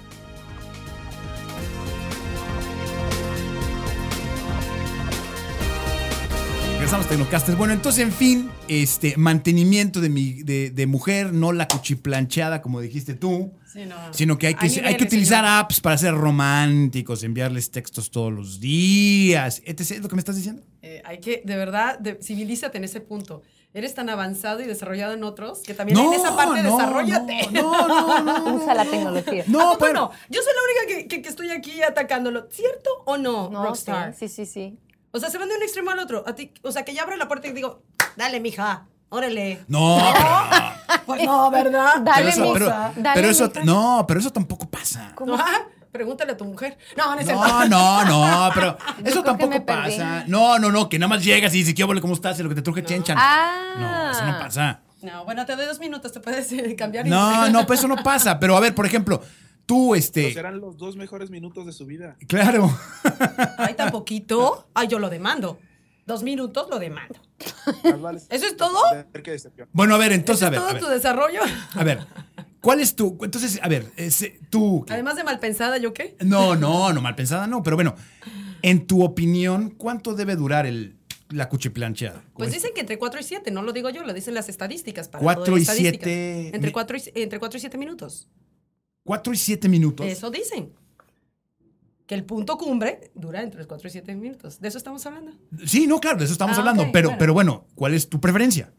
Regresamos a Tecnocasters. Bueno, entonces, en fin, este mantenimiento de, mi, de, de mujer, no la cuchiplancheada, como dijiste tú, Sí, no. sino que hay que, Hay niveles, hay que utilizar señor. apps para ser románticos, enviarles textos todos los días, etcétera. ¿Es lo que me estás diciendo? Eh, hay que, de verdad, de, civilízate en ese punto. Eres tan avanzado y desarrollado en otros que también en esa parte no, desarrollate. No, no, no, no. Usa la tecnología. No, ¿A poco pero no? Yo soy la única que, que, que estoy aquí atacándolo. ¿Cierto o no, No, Rockstar? sí, sí, sí, sí. O sea, se van de un extremo al otro. A ti, o sea, que ya abro la puerta y digo, dale, mija, órale. No, pero, Pues no, ¿verdad? Dale, pero eso, pero, mija. Dale, pero eso, mija. no, pero eso tampoco pasa. ¿Cómo? Ah, pregúntale a tu mujer. No, no es cierto. No, no, no, pero Yo eso creo que me tampoco perdí. pasa. No, no, no, que nada más llegas y dices, ¿qué ole, cómo estás? Y lo que te truje chenchan. Ah. No, eso no pasa. No, bueno, te doy dos minutos, te puedes eh, cambiar. y- No, no, pues eso no pasa. Pero a ver, por ejemplo, tú, Pero este. serán los dos mejores minutos de su vida. Claro. Ay, tan poquito. Ay, yo lo demando. Dos minutos lo demando. Más vale ¿Eso es todo? tener que decepcionar. Bueno, a ver, entonces, a ver. ¿Todo A ver, tu desarrollo? a ver. ¿Cuál es tu? Entonces, a ver, ese- tú. ¿qué? Además de mal pensada, ¿yo qué? No, no, no, mal pensada, no. Pero bueno, en tu opinión, ¿cuánto debe durar el, la cuchiplancheada? Pues dicen que entre cuatro y siete, no lo digo yo, lo dicen las estadísticas. Para Cuatro todo de y estadísticas. siete- Entre mi- cuatro y, entre cuatro y siete minutos. Cuatro y siete minutos. Eso dicen. Que el punto cumbre dura entre los cuatro y siete minutos. ¿De eso estamos hablando? Sí, no, claro, de eso estamos Ah, hablando. ok, pero, bueno. pero bueno, ¿cuál es tu preferencia?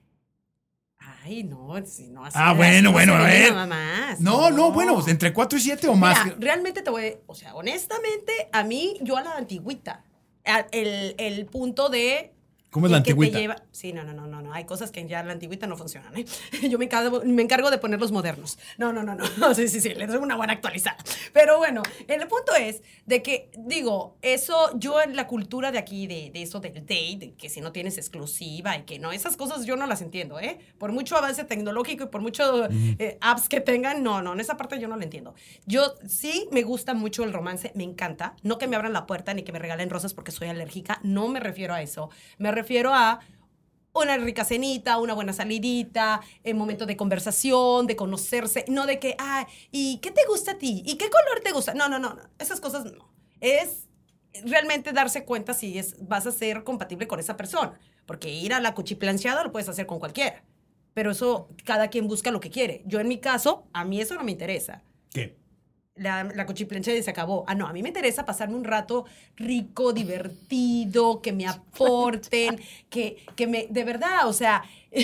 Ay, no, si no así. Ah, así bueno, no bueno, se a ve ver. nada más. No, no, bueno, pues, entre cuatro y siete o más. Mira, realmente te voy, o sea, honestamente, a mí, yo a la antigüita, a- el, el punto de... ¿Cómo es la el que te antigüita? lleva- Sí, no, no, no, no, no, hay cosas que ya la antigüita no funcionan, ¿eh? Yo me encargo, me encargo de poner los modernos. No, no, no, no, sí, sí, sí, les doy una buena actualizada. Pero bueno, el punto es de que, digo, eso, yo en la cultura de aquí, de, de eso del date, de que si no tienes exclusiva y que no, esas cosas yo no las entiendo, ¿eh? Por mucho avance tecnológico y por mucho eh, apps que tengan, no, no, en esa parte yo no la entiendo. Yo sí me gusta mucho el romance, me encanta, no que me abran la puerta ni que me regalen rosas porque soy alérgica, no me refiero a eso, me refiero a una rica cenita, una buena salidita, en momento de conversación, de conocerse, no de que, ah, ¿y qué te gusta a ti? ¿Y qué color te gusta? No, no, no, no, esas cosas no. Es realmente darse cuenta si es, vas a ser compatible con esa persona, porque ir a la cuchiplancheada lo puedes hacer con cualquiera, pero eso cada quien busca lo que quiere. Yo en mi caso, a mí eso no me interesa. ¿Qué? La, la cuchiplancha y se acabó. Ah, no, a mí me interesa pasarme un rato rico, divertido, que me aporten, que, que me, de verdad, o sea,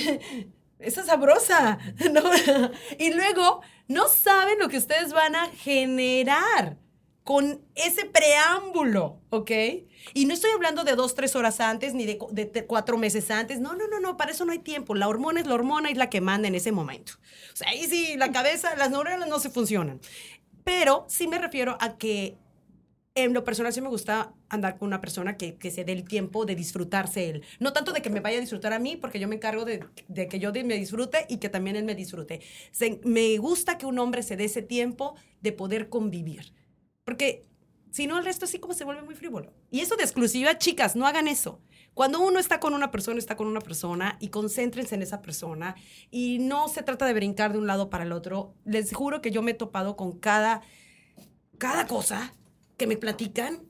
esa es sabrosa, ¿no? Y luego, no saben lo que ustedes van a generar con ese preámbulo, ¿ok? Y no estoy hablando de dos, tres horas antes, ni de, de, de cuatro meses antes. No, no, no, no, para eso no hay tiempo. La hormona es la hormona y es la que manda en ese momento. O sea, ahí sí, la cabeza, las neuronas no se funcionan. Pero sí me refiero a que en lo personal sí me gusta andar con una persona que, que se dé el tiempo de disfrutarse él. No tanto de que me vaya a disfrutar a mí, porque yo me encargo de, de que yo de- me disfrute y que también él me disfrute. Se- me gusta que un hombre se dé ese tiempo de poder convivir. Porque si no, el resto así como se vuelve muy frívolo. Y eso de exclusiva, chicas, no hagan eso. Cuando uno está con una persona, está con una persona y concéntrense en esa persona y no se trata de brincar de un lado para el otro. Les juro que yo me he topado con cada, cada cosa que me platican.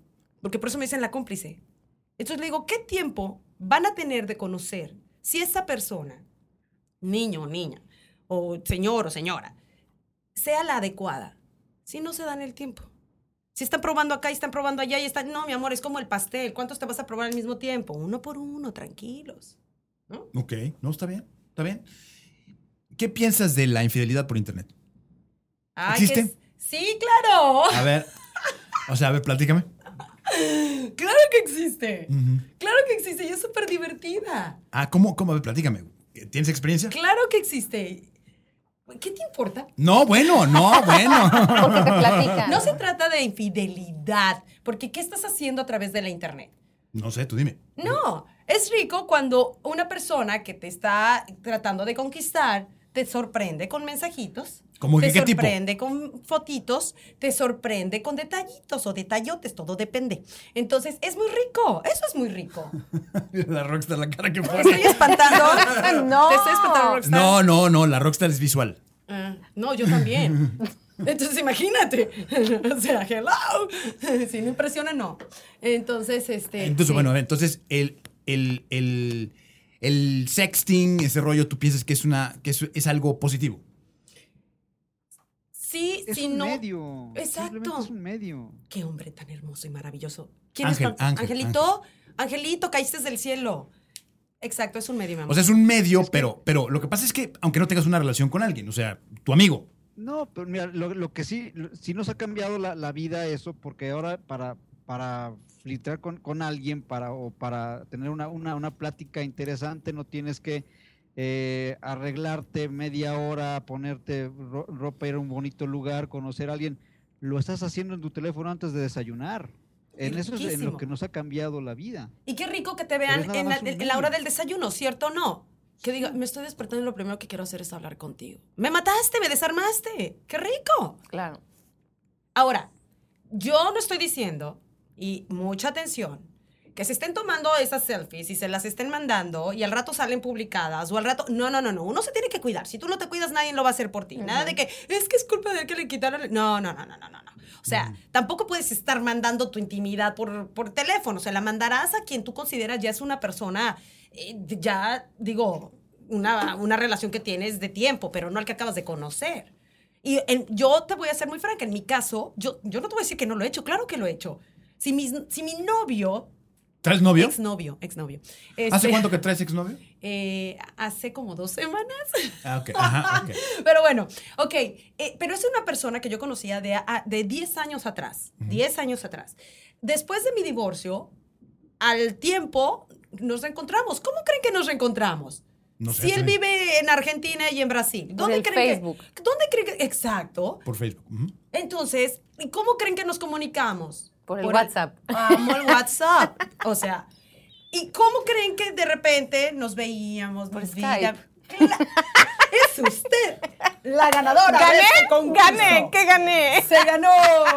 porque por eso me dicen la cómplice. Entonces le digo, ¿qué tiempo van a tener de conocer si esa persona, niño o niña, o señor o señora, sea la adecuada, si no se dan el tiempo? Si están probando acá y están probando allá y están... No, mi amor, es como el pastel. ¿Cuántos te vas a probar al mismo tiempo? Uno por uno, tranquilos, ¿no? Ok, no, está bien, está bien. ¿Qué piensas de la infidelidad por internet? Ay, ¿Existe? que es- Sí, claro. A ver, o sea, a ver, platícame. Claro que existe. Ujú. Claro que existe y es súper divertida. Ah, ¿cómo? ¿Cómo? A ver, platícame. ¿Tienes experiencia? Claro que existe. ¿Qué te importa? No, bueno, no, bueno. Porque te platican. No se trata de infidelidad, porque ¿qué estás haciendo a través de la internet? No sé, tú dime. No, es rico cuando una persona que te está tratando de conquistar te sorprende con mensajitos, ¿Cómo que te qué tipo? sorprende con fotitos, te sorprende con detallitos o detallotes, todo depende. Entonces, es muy rico, eso es muy rico. La Rockstar, la cara que ¿Te pone. estoy espantando? No. ¿Te estoy espantando, Rockstar? No, no, no, la Rockstar es visual. Ah, no, yo también. Entonces, imagínate. O sea, hello. Si no impresiona, no. Entonces, este... Entonces, sí. bueno, a ver, entonces el, el, el, el sexting, ese rollo, tú piensas que es una, que es, es algo positivo. Sí, Es sí, un no. medio. Exacto. Simplemente es un medio. Qué hombre tan hermoso y maravilloso. ¿Quién Ángel, es? tu- Ángel, Angelito, Angelito, caíste del cielo. Exacto, es un medio, mi amor. O sea, es un medio, pero, pero lo que pasa es que, aunque no tengas una relación con alguien, o sea, tu amigo. No, pero mira, lo, lo que sí, lo- sí nos ha cambiado la, la vida eso, porque ahora para, para filtrar con, con alguien, para, o para tener una, una, una plática interesante, no tienes que eh, arreglarte media hora, ponerte ro- ropa, ir a un bonito lugar, conocer a alguien. Lo estás haciendo en tu teléfono antes de desayunar. En eso es en Riquísimo. lo que nos ha cambiado la vida. Y qué rico que te Pero es vean nada en la, más un en la hora medio. del desayuno, ¿cierto o no? Que diga, me estoy despertando y lo primero que quiero hacer es hablar contigo. Me mataste, me desarmaste. ¡Qué rico! Claro. Ahora, yo no estoy diciendo, y mucha atención, que se estén tomando esas selfies y se las estén mandando y al rato salen publicadas o al rato... No, no, no, no. Uno se tiene que cuidar. Si tú no te cuidas, nadie lo va a hacer por ti. Nada de que, es que es culpa de que le quitaron... el-". No, no, no, no, no, no. no. O sea, tampoco puedes estar mandando tu intimidad por, por teléfono. O sea, la mandarás a quien tú consideras ya es una persona, eh, ya, digo, una, una relación que tienes de tiempo, pero no al que acabas de conocer. Y en- yo te voy a ser muy franca. En mi caso, yo, yo no te voy a decir que no lo he hecho. Claro que lo he hecho. Si, mis, si mi novio... ¿Traes novio? Exnovio, exnovio. ¿Hace Este, cuánto que traes exnovio? eh, hace como dos semanas. Ah, ok. Ajá, ok. Pero bueno, ok. eh, pero es una persona que yo conocía de, a- de diez años atrás. diez años atrás. Después de mi divorcio, al tiempo nos reencontramos. ¿Cómo creen que nos reencontramos? No sé, si él también. vive en Argentina y en Brasil. Por ¿Dónde el creen Facebook. que? ¿Dónde creen que? Exacto. Por Facebook. Ujú. Entonces, ¿y cómo creen que nos comunicamos? Por el WhatsApp. Amo el WhatsApp. O sea, ¿y cómo creen que de repente nos veíamos? Por nos Skype. digan? Cla- Es usted la ganadora. de este concurso. gané, ¿qué gané? Se ganó.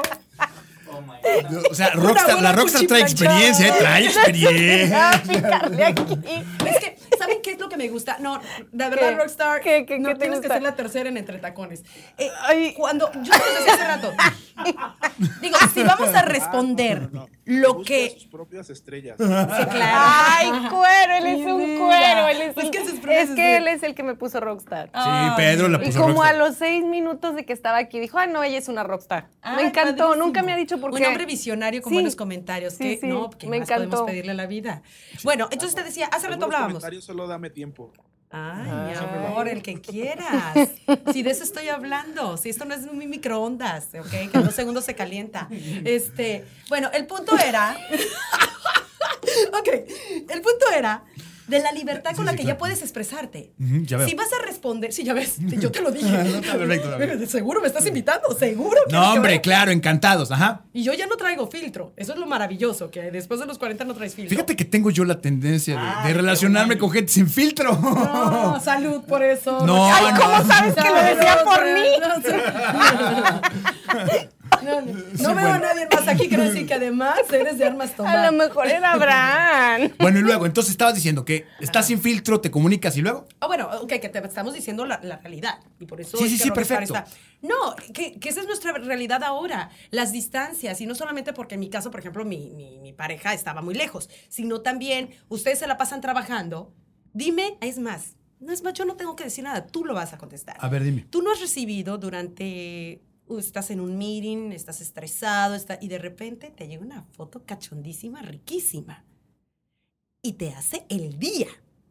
O sea, Rockstar, buena la Rockstar trae cuchiplanchada. experiencia, ¿eh? Trae experiencia. A picarle aquí. Es que, ¿saben qué es lo que me gusta? No, la verdad, ¿Qué? Rockstar, ¿Qué, qué, no qué te tienes que gusta? ser la tercera en Entre Tacones. Eh, Ay. Cuando, yo te lo decía hace rato, digo, si vamos a responder No, no, no. lo Busca que... sus propias estrellas. Sí, claro. Ay, cuero, él es un Mira. cuero. Él es, Pues un- que sus propias es que él es el que me puso rockstar. Sí, Pedro la Y puso como a Rockstar. los seis minutos de que estaba aquí, dijo, ah, no, ella es una rockstar. Ay, me encantó, padrísimo. nunca me ha dicho por qué. Un hombre visionario con Sí. buenos comentarios. Sí, que, sí, no, ¿qué me más podemos encantó. pedirle a la vida? Bueno, entonces te decía, hace rato Algunos hablábamos. comentarios solo dame tiempo. Ay, Ay. mi amor, el que quieras. Si de eso estoy hablando. Si esto no es mi microondas, ¿ok? Que en dos segundos se calienta. Este, bueno, el punto era... ok, el punto era de la libertad con Sí, la sí, que claro. ya puedes expresarte. Ujú, ya veo. Si vas a responder... Sí, ya ves, yo te lo dije. No, está perfecto, está perfecto. Seguro me estás invitando, seguro. quieres No, que hombre, vaya? claro, encantados. Ajá. Y yo ya no traigo filtro. Eso es lo maravilloso, que después de los cuarenta no traes filtro. Fíjate que tengo yo la tendencia de, de Ay, relacionarme qué con gente sin filtro. No, salud por eso. No, Ay, no. ¿cómo sabes que lo decía por mí? No, no, no, no veo a nadie alguien más aquí quiero decir que además eres de armas tomar. A lo mejor era Abraham. Bueno, y luego, entonces estabas diciendo que estás sin filtro, te comunicas y luego. Ah, bueno, ok, que te estamos diciendo la, la realidad. Y por eso. Sí, es sí, que sí, Rockstar perfecto. está- No, que, que esa es nuestra realidad ahora. Las distancias. Y no solamente porque en mi caso, por ejemplo, mi, mi, mi pareja estaba muy lejos, sino también ustedes se la pasan trabajando. Dime, es más, no es más, yo no tengo que decir nada, tú lo vas a contestar. A ver, dime. Tú no has recibido durante. Estás en un meeting, estás estresado, está, y de repente te llega una foto cachondísima, riquísima. Y te hace el día.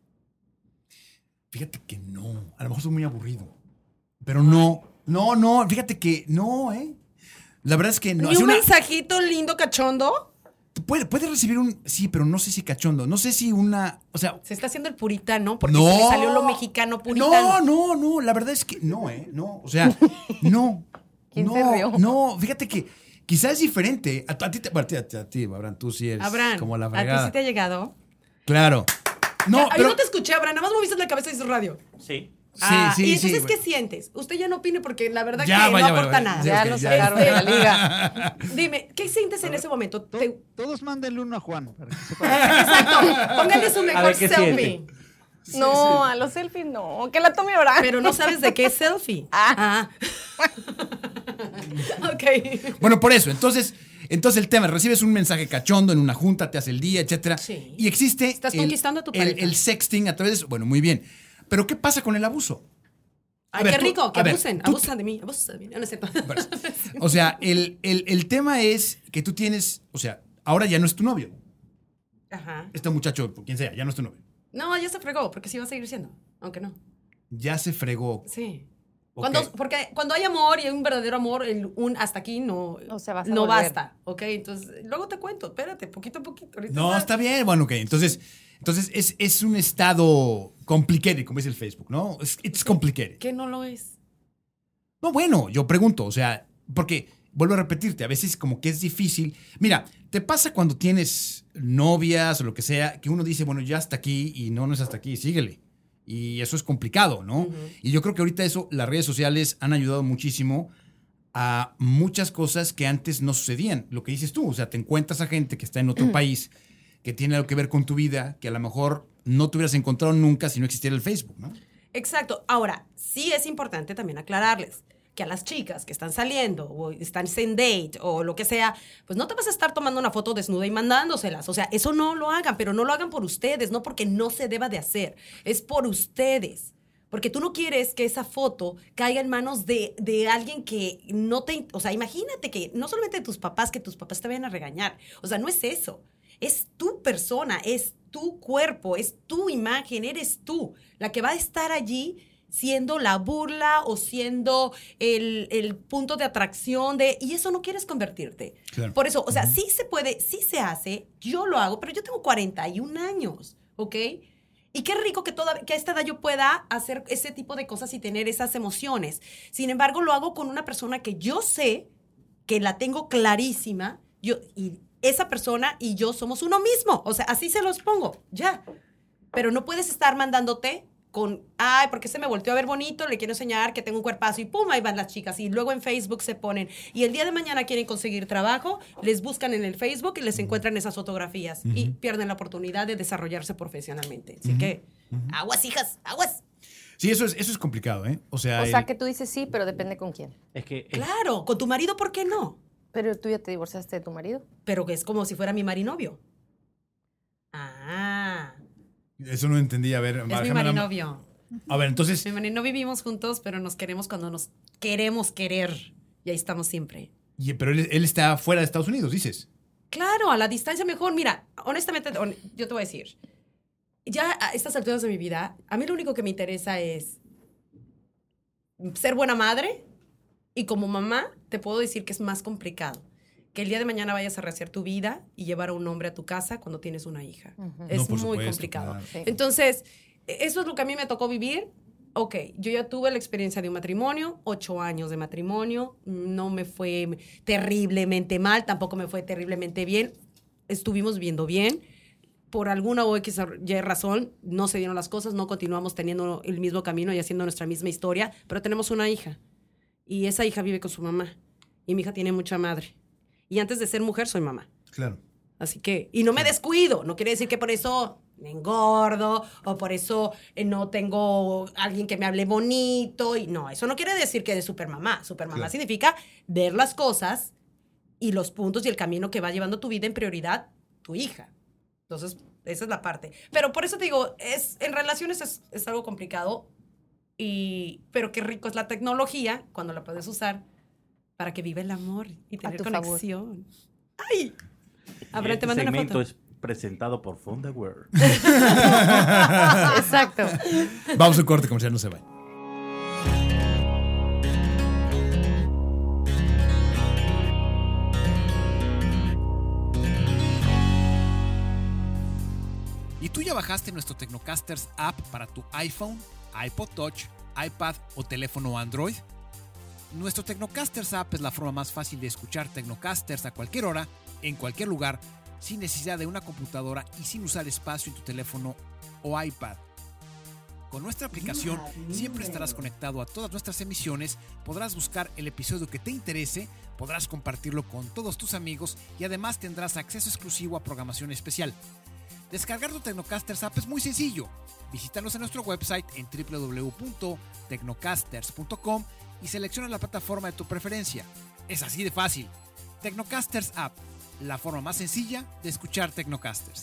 Fíjate que no. A lo mejor soy muy aburrido. Pero no. No, no. Fíjate que no, ¿eh? La verdad es que no. ¿Ni Así un una- mensajito lindo, cachondo? Puede, puede recibir un. Sí, pero no sé si cachondo. No sé si una. O sea. Se está haciendo el puritano porque No. se le salió lo mexicano puritano. No, no, no. La verdad es que no, ¿eh? No. O sea, no. ¿Quién no, se rió? No, fíjate que quizás es diferente. A, a ti, te, bueno, a ti, a ti, a ti, Abraham, tú sí eres Abraham, como la ¿a ti fregada. sí te ha llegado? Claro. No, Ya, pero. Yo no te escuché, Abraham, nada más moviste la cabeza y hizo radio. Sí. Sí, Ah, sí, ¿y entonces sí, qué bueno. sientes? Usted ya no opine porque la verdad Ya, que vaya, no vaya, aporta vaya. nada. Ya ok, nos ya. sacaron de la liga. Dime, ¿qué sientes en ese momento? To- Te- Todos mándenle uno a Juan. Para que sepa. Exacto, póngale su mejor ver qué selfie. siente. No, a los selfies no. Que la tome Abraham. Pero no sabes de qué es selfie. Ah. Ah. Ok. Bueno, por eso. Entonces, entonces el tema, recibes un mensaje cachondo en una junta, te hace el día, etcétera. Sí. Y existe. Estás el- conquistando a tu el, pareja. el sexting a través de eso. Bueno, muy bien. Pero ¿qué pasa con el abuso? A Ay, ver, qué tú- rico, que a ver, abusen, tú- abusan de mí, abusan de mí. No, no es cierto. O sea, el, el- el tema es que tú tienes. O sea, ahora ya no es tu novio. Ajá. Este muchacho, quien sea, ya no es tu novio. No, ya se fregó, porque sí va a seguir siendo, aunque no. Ya se fregó. Sí. Ok. Cuando, porque cuando hay amor y hay un verdadero amor, el, un hasta aquí no, No se va a no volver. basta, ¿ok? Entonces, luego te cuento, espérate, poquito a poquito. Ahorita No, está bien. Bueno, ok. Entonces, entonces es, es un estado complicated, como dice el Facebook, ¿no? Es it's complicated. ¿Qué no lo es? No, bueno, yo pregunto, o sea, porque vuelvo a repetirte, a veces como que es difícil. Mira, te pasa cuando tienes novias o lo que sea, que uno dice, bueno, ya hasta aquí y no, no es hasta aquí, síguele. Y eso es complicado, ¿no? Ujú. Y yo creo que ahorita eso, las redes sociales han ayudado muchísimo a muchas cosas que antes no sucedían. Lo que dices tú, o sea, te encuentras a gente que está en otro país, que tiene algo que ver con tu vida, que a lo mejor no te hubieras encontrado nunca si no existiera el Facebook, ¿no? Exacto. Ahora, sí es importante también aclararles que a las chicas que están saliendo o están en date o lo que sea, pues no te vas a estar tomando una foto desnuda y mandándoselas. O sea, eso no lo hagan, pero no lo hagan por ustedes, no porque no se deba de hacer, es por ustedes. Porque tú no quieres que esa foto caiga en manos de, de alguien que no te... O sea, imagínate que no solamente tus papás, que tus papás te vayan a regañar. O sea, no es eso. Es tu persona, es tu cuerpo, es tu imagen, eres tú la que va a estar allí siendo la burla o siendo el, el punto de atracción de... Y eso no quieres convertirte. Claro. Por eso, o sea, sí se puede, sí se hace, yo lo hago, pero yo tengo cuarenta y un años, ¿ok? Y qué rico que, toda, que a esta edad yo pueda hacer ese tipo de cosas y tener esas emociones. Sin embargo, lo hago con una persona que yo sé que la tengo clarísima, yo, y esa persona y yo somos uno mismo. O sea, así se los pongo, ya. Pero no puedes estar mandándote con, ay, porque se me volteó a ver bonito, le quiero enseñar que tengo un cuerpazo y pum, ahí van las chicas. Y luego en Facebook se ponen. Y el día de mañana quieren conseguir trabajo, les buscan en el Facebook y les encuentran esas fotografías. Y pierden la oportunidad de desarrollarse profesionalmente. Así que, aguas, hijas, aguas. Sí, eso es, eso es complicado, ¿eh? O sea, O sea, el- que tú dices sí, pero depende con quién. Es que es- Claro, con tu marido, ¿por qué no? Pero tú ya te divorciaste de tu marido. Pero que es como si fuera mi marinovio. Ah, eso no entendí. A ver, es mi déjame nada más- marinovio. A ver, entonces, Mi marido, no vivimos juntos, pero nos queremos cuando nos queremos querer. Y ahí estamos siempre. y- pero él, él está fuera de Estados Unidos, dices. Claro, a la distancia mejor. Mira, honestamente, hon- yo te voy a decir. Ya a estas alturas de mi vida, a mí lo único que me interesa es ser buena madre. Y como mamá, te puedo decir que es más complicado. Que el día de mañana vayas a rehacer tu vida y llevar a un hombre a tu casa cuando tienes una hija. Ujú. Es No, por muy supuesto, complicado. claro. Sí. Entonces, eso es lo que a mí me tocó vivir. Ok, yo ya tuve la experiencia de un matrimonio, ocho años de matrimonio, no me fue terriblemente mal, tampoco me fue terriblemente bien, estuvimos viviendo bien, por alguna o X Y razón no se dieron las cosas, no continuamos teniendo el mismo camino y haciendo nuestra misma historia, pero tenemos una hija y esa hija vive con su mamá y mi hija tiene mucha madre. Y antes de ser mujer, soy mamá. Claro. Así que, y no me descuido. No quiere decir que por eso me engordo o por eso eh, no tengo alguien que me hable bonito. Y no, eso no quiere decir que eres supermamá. Supermamá Claro. significa ver las cosas y los puntos y el camino que va llevando tu vida en prioridad tu hija. Entonces, esa es la parte. Pero por eso te digo, es, en relaciones es, es algo complicado, y, pero qué rico es la tecnología cuando la puedes usar para que viva el amor y tener tu favor. conexión. ¡Ay! Abraham, Este te mando una segmento foto. es presentado por Fundaware. Exacto. Vamos a un corte comercial, no se vayan. ¿Y tú ya bajaste nuestro Tecnocasters app para tu iPhone, iPod Touch, iPad o teléfono Android? Nuestro Tecnocasters app es la forma más fácil de escuchar Tecnocasters a cualquier hora, en cualquier lugar, sin necesidad de una computadora y sin usar espacio en tu teléfono o iPad. Con nuestra aplicación siempre estarás conectado a todas nuestras emisiones, podrás buscar el episodio que te interese, podrás compartirlo con todos tus amigos y además tendrás acceso exclusivo a programación especial. Descargar tu Tecnocasters app es muy sencillo. Visítanos en nuestro website en doble u doble u doble u punto tecnocasters punto com y selecciona la plataforma de tu preferencia. Es así de fácil. Tecnocasters App, la forma más sencilla de escuchar Tecnocasters.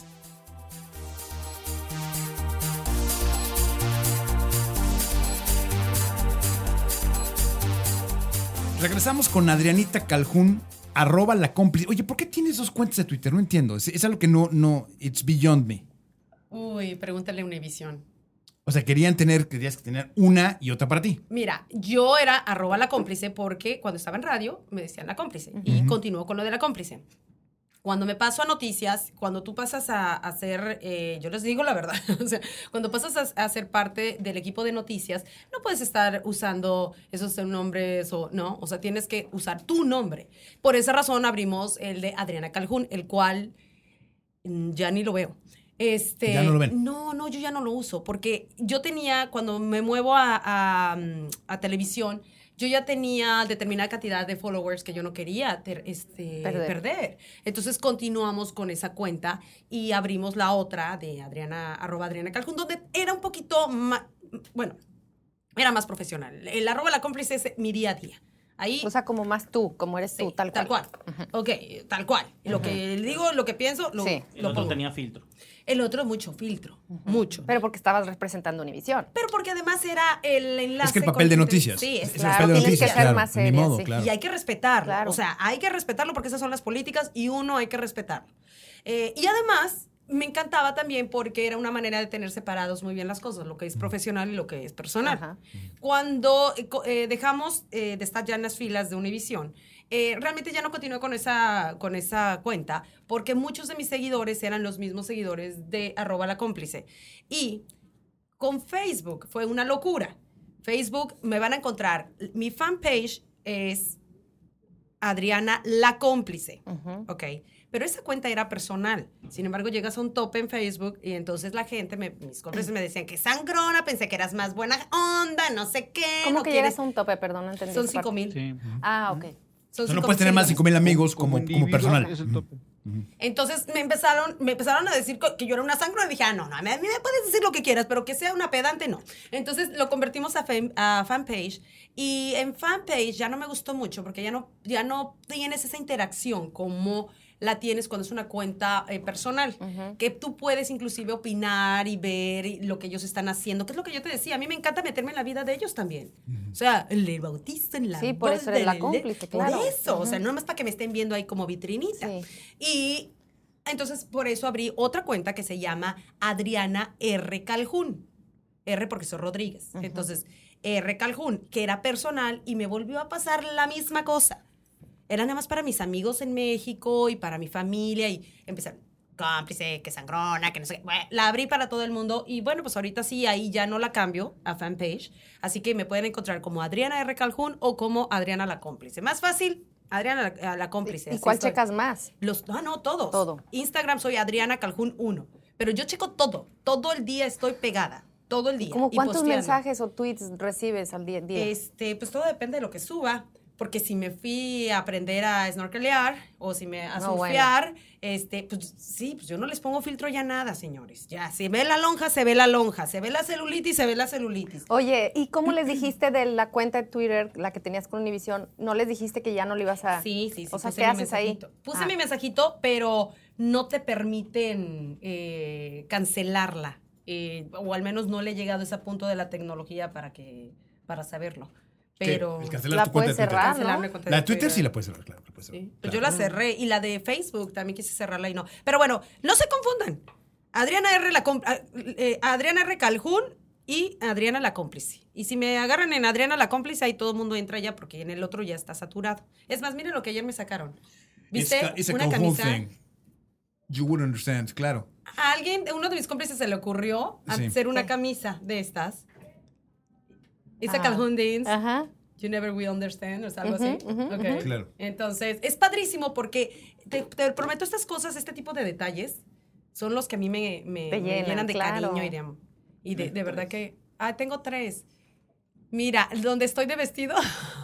Regresamos con Adrianita Caljún, arroba la cómplice. Oye, ¿por qué tienes dos cuentas de Twitter? No entiendo. Es, es algo que no, no, it's beyond me. Uy, pregúntale a Univision. O sea, querían tener, querías tener una y otra para ti. Mira, yo era arroba la cómplice porque cuando estaba en radio me decían la cómplice. Uh-huh. Y continúo con lo de la cómplice. Cuando me paso a noticias, cuando tú pasas a, a ser, eh, yo les digo la verdad, o sea, cuando pasas a, a ser parte del equipo de noticias, no puedes estar usando esos nombres o no, o sea, tienes que usar tu nombre. Por esa razón abrimos el de Adriana Caljún, el cual mm, ya ni lo veo. Este, ¿Ya no lo ven? No, no, yo ya no lo uso, porque yo tenía, cuando me muevo a, a, a televisión, yo ya tenía determinada cantidad de followers que yo no quería ter, este, perder. perder. Entonces continuamos con esa cuenta y abrimos la otra de Adriana, arroba Adriana Caljún, donde era un poquito más, bueno, era más profesional. El arroba la cómplice es mi día a día. Ahí, o sea, como más tú, como eres tú, sí, tal cual. Tal cual. Uh-huh. Ok, tal cual. Uh-huh. Lo que digo, lo que pienso, lo, sí. lo El otro pongo. tenía filtro. El otro mucho filtro, uh-huh. mucho. Pero porque estabas representando Univision. Pero porque además era el enlace. Es que el papel de noticias. Sí, es, es claro, el papel de tienes noticias, que ser claro, más ni seria, modo, sí. claro. Y hay que respetarlo. Claro. O sea, hay que respetarlo porque esas son las políticas y uno hay que respetarlo. Eh, y además, me encantaba también porque era una manera de tener separados muy bien las cosas, lo que es profesional y lo que es personal. Ajá. Cuando eh, dejamos eh, de estar ya en las filas de Univision, Eh, realmente ya no continué con esa, con esa cuenta porque muchos de mis seguidores eran los mismos seguidores de arroba la cómplice. Y con Facebook fue una locura. Facebook me van a encontrar, mi fanpage es Adriana la cómplice, uh-huh. ¿ok? Pero esa cuenta era personal. Sin embargo, llegas a un tope en Facebook y entonces la gente, me, mis cómplices me decían que sangrona, pensé que eras más buena onda, no sé qué. ¿Cómo no que quieres? llegas a un tope? Perdón, no entendí. Son cinco mil. Sí. Ah, ok. Son o sea, no puedes tener más de cinco mil amigos como, como, como personal. Es el tope. Uh-huh. Entonces me empezaron, me empezaron a decir que yo era una sangrona y dije, ah, no, no, a mí me puedes decir lo que quieras, pero que sea una pedante, no. Entonces lo convertimos a, fan, a fanpage y en fanpage ya no me gustó mucho porque ya no, ya no tienes esa interacción como la tienes cuando es una cuenta eh, personal, uh-huh. que tú puedes inclusive opinar y ver lo que ellos están haciendo, que es lo que yo te decía, a mí me encanta meterme en la vida de ellos también. Uh-huh. O sea, le bautizo en la Sí, por eso eres la cómplice, claro. Por eso, uh-huh. o sea, no más para que me estén viendo ahí como vitrinita. Sí. Y entonces por eso abrí otra cuenta que se llama Adriana R. Caljún. R porque soy Rodríguez. Uh-huh. Entonces, R. Caljún, que era personal y me volvió a pasar la misma cosa. Era nada más para mis amigos en México y para mi familia y empezaron, cómplice, que sangrona, que no sé qué. Bueno, la abrí para todo el mundo y bueno, pues ahorita sí, ahí ya no la cambio a fanpage. Así que me pueden encontrar como Adriana R. Caljún o como Adriana la cómplice. Más fácil, Adriana la, la cómplice. ¿Y cuál estoy. checas más? Los, ah, no, todos. Todo. Instagram soy Adriana Caljún uno. Pero yo checo todo. Todo el día estoy pegada. Todo el día. ¿Cómo cuántos mensajes o tweets recibes al día, día? Este, pues todo depende de lo que suba. porque si me fui a aprender a snorkelear o si me a No, surfear, este, pues sí, pues yo no les pongo filtro ya nada, señores. Ya, se ve la lonja, se ve la lonja, se ve la celulitis, se ve la celulitis. Oye, ¿y cómo les dijiste de la cuenta de Twitter, la que tenías con Univision? ¿No les dijiste que ya no le ibas a...? Sí, sí, sí. O sea, puse ¿qué mi haces ahí? mensajito. Puse Ah. mi mensajito, pero no te permiten eh, cancelarla. Eh, o al menos no le he llegado a ese punto de la tecnología para que para saberlo. Pero ¿Qué? El cancelar la tu cuenta puedes de Twitter. cerrar, cancelar ¿no? mi cuenta La de Twitter sí la puedes cerrar, claro. La puedes cerrar, Sí, pues claro. yo la cerré. Y la de Facebook también quise cerrarla y no. Pero bueno, no se confundan. Adriana R. La com- a- eh, Adriana R. Calhoun y Adriana la cómplice. Y si me agarran en Adriana la cómplice, ahí todo el mundo entra ya porque en el otro ya está saturado. Es más, miren lo que ayer me sacaron. ¿Viste? It's, ca- it's a Una Calhoun camisa. thing. You wouldn't understand, claro. A alguien, uno de mis cómplices se le ocurrió Sí. hacer una ¿Qué? camisa de estas. It's a Ah. Calhoun Dance. Ajá. You never will understand, o algo Ujú, así. ujú, Ok. ujú. Claro. Entonces, es padrísimo porque te, te prometo estas cosas, este tipo de detalles, son los que a mí me, me- Te me llenan, llenan de claro. cariño y de amor. Y de, de verdad que. Ah, tengo tres. Mira, donde estoy de vestido,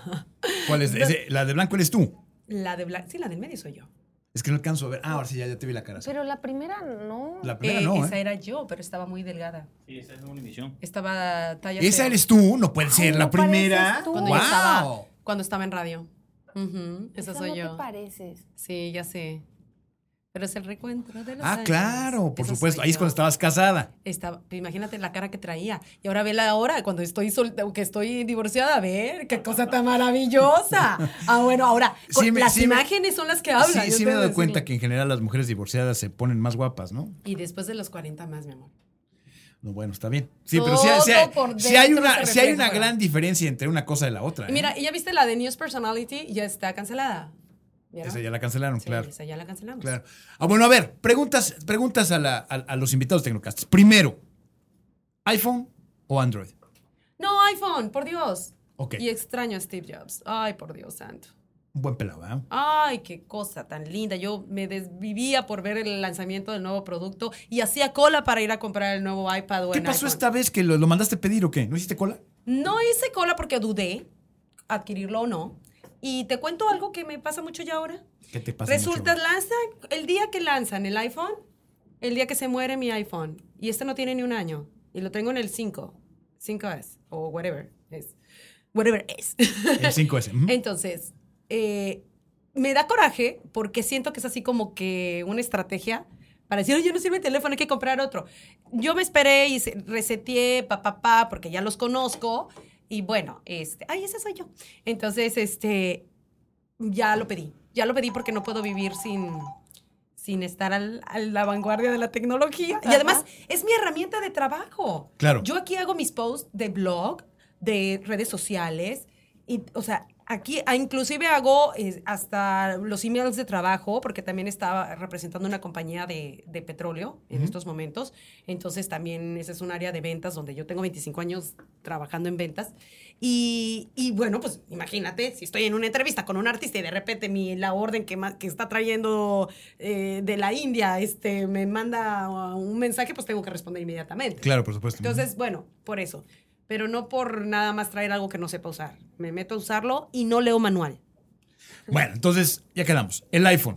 ¿Cuál es? Ese- la de blanco eres tú. la de blanco. Sí, la del medio soy yo. Es que no alcanzo a ver. Ah, ahora sí, ya, ya te vi la cara. sí. Pero la primera no. La primera Eh, no, esa ¿eh? era yo, pero estaba muy delgada. Sí, esa es una emisión. Estaba talla Esa cero. eres tú, no puede Ay, ser no la primera. pareces tú. Cuando ¡Wow! yo estaba, cuando estaba en radio. Ujú, esa Esa soy no yo. te pareces. Sí, ya sé. Pero es el recuento de los Ah, años. claro, por Esa supuesto. soy Ahí es yo. cuando estabas casada. Estaba, imagínate la cara que traía. Y ahora vela ahora, cuando estoy sol- que estoy divorciada. A ver, qué cosa tan maravillosa. Ah, bueno, ahora, con- Sí me- las sí me- imágenes son las que hablan. Sí, yo sí te me he voy a dado decir. cuenta que en general las mujeres divorciadas se ponen más guapas, ¿no? Y después de los cuarenta más, mi amor. No, bueno, está bien. Sí, pero sí, hay- sí Todo hay- por sí hay dentro una, se sí hay refleja una afuera. gran diferencia entre una cosa y la otra. Y ¿eh? mira, ¿y ya viste la de News Personality? Ya está cancelada. ¿Vieron? Esa ya la cancelaron, Sí, claro. esa ya la cancelamos. Claro. Ah, bueno, a ver, preguntas, preguntas a, la- a- a los invitados Tecnocast. Primero, ¿iPhone o Android? No, iPhone, por Dios. Ok. Y extraño a Steve Jobs. Ay, por Dios santo. Un buen pelado, ¿eh? Ay, qué cosa tan linda. Yo me desvivía por ver el lanzamiento del nuevo producto y hacía cola para ir a comprar el nuevo iPad o ¿Qué el pasó iPhone. esta vez que lo, lo mandaste pedir o qué? ¿No hiciste cola? No hice cola porque dudé adquirirlo o no. Y te cuento algo que me pasa mucho ya ahora. ¿Qué te pasa? Resulta, mucho? lanza el día que lanzan el iPhone, el día que se muere mi iPhone. Y este no tiene ni un año. Y lo tengo en el cinco. cinco S o whatever es. Whatever es. El cinco S. ujú. Entonces, eh, me da coraje porque siento que es así como que una estrategia para decir, oye, no sirve el teléfono, hay que comprar otro. Yo me esperé y se- reseteé, pa, pa, pa, porque ya los conozco. Y bueno, este, ay, ese soy yo. Entonces, este, ya lo pedí. Ya lo pedí porque no puedo vivir sin, sin estar al- a la vanguardia de la tecnología. Y además, es mi herramienta de trabajo. Claro. Yo aquí hago mis posts de blog, de redes sociales, y, o sea, aquí ah, inclusive hago eh, hasta los emails de trabajo, porque también estaba representando una compañía de, de petróleo en Ujú. estos momentos. Entonces también ese es un área de ventas donde yo tengo veinticinco años trabajando en ventas. Y, y bueno, pues imagínate, si estoy en una entrevista con un artista y de repente mi, la orden que, ma- que está trayendo eh, de la India este, me manda un mensaje, pues tengo que responder inmediatamente. Claro, por supuesto. Entonces, bueno, por eso. Pero no por nada más traer algo que no sepa usar. Me meto a usarlo y no leo manual. Bueno, entonces ya quedamos. El iPhone.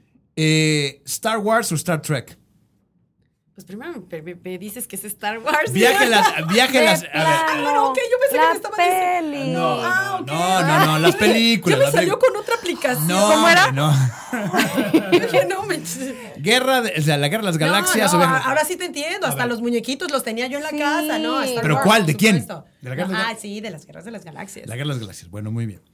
Eh, ¿Star Wars o Star Trek? Pues primero me, me- me dices que es Star Wars. Viaje las. Viaje las. A ver. Ah, bueno, ok, yo pensé que la me estaba diciendo. peli. No, Ah, no, ok. no, no, no, las películas. Yo me las salió películas. con otra aplicación. No, ¿Cómo era? no. Yo dije, no, me... Guerra, de- o sea, la guerra de las galaxias. No, o no, viaje- ahora sí te entiendo. A Hasta ver. los muñequitos los tenía yo en la Sí. casa, ¿no? Star ¿Pero Wars, cuál? por ¿De quién? supuesto. ¿De la guerra de las Ah, gal- sí, de las guerras de las galaxias. La guerra de las galaxias. Bueno, muy bien.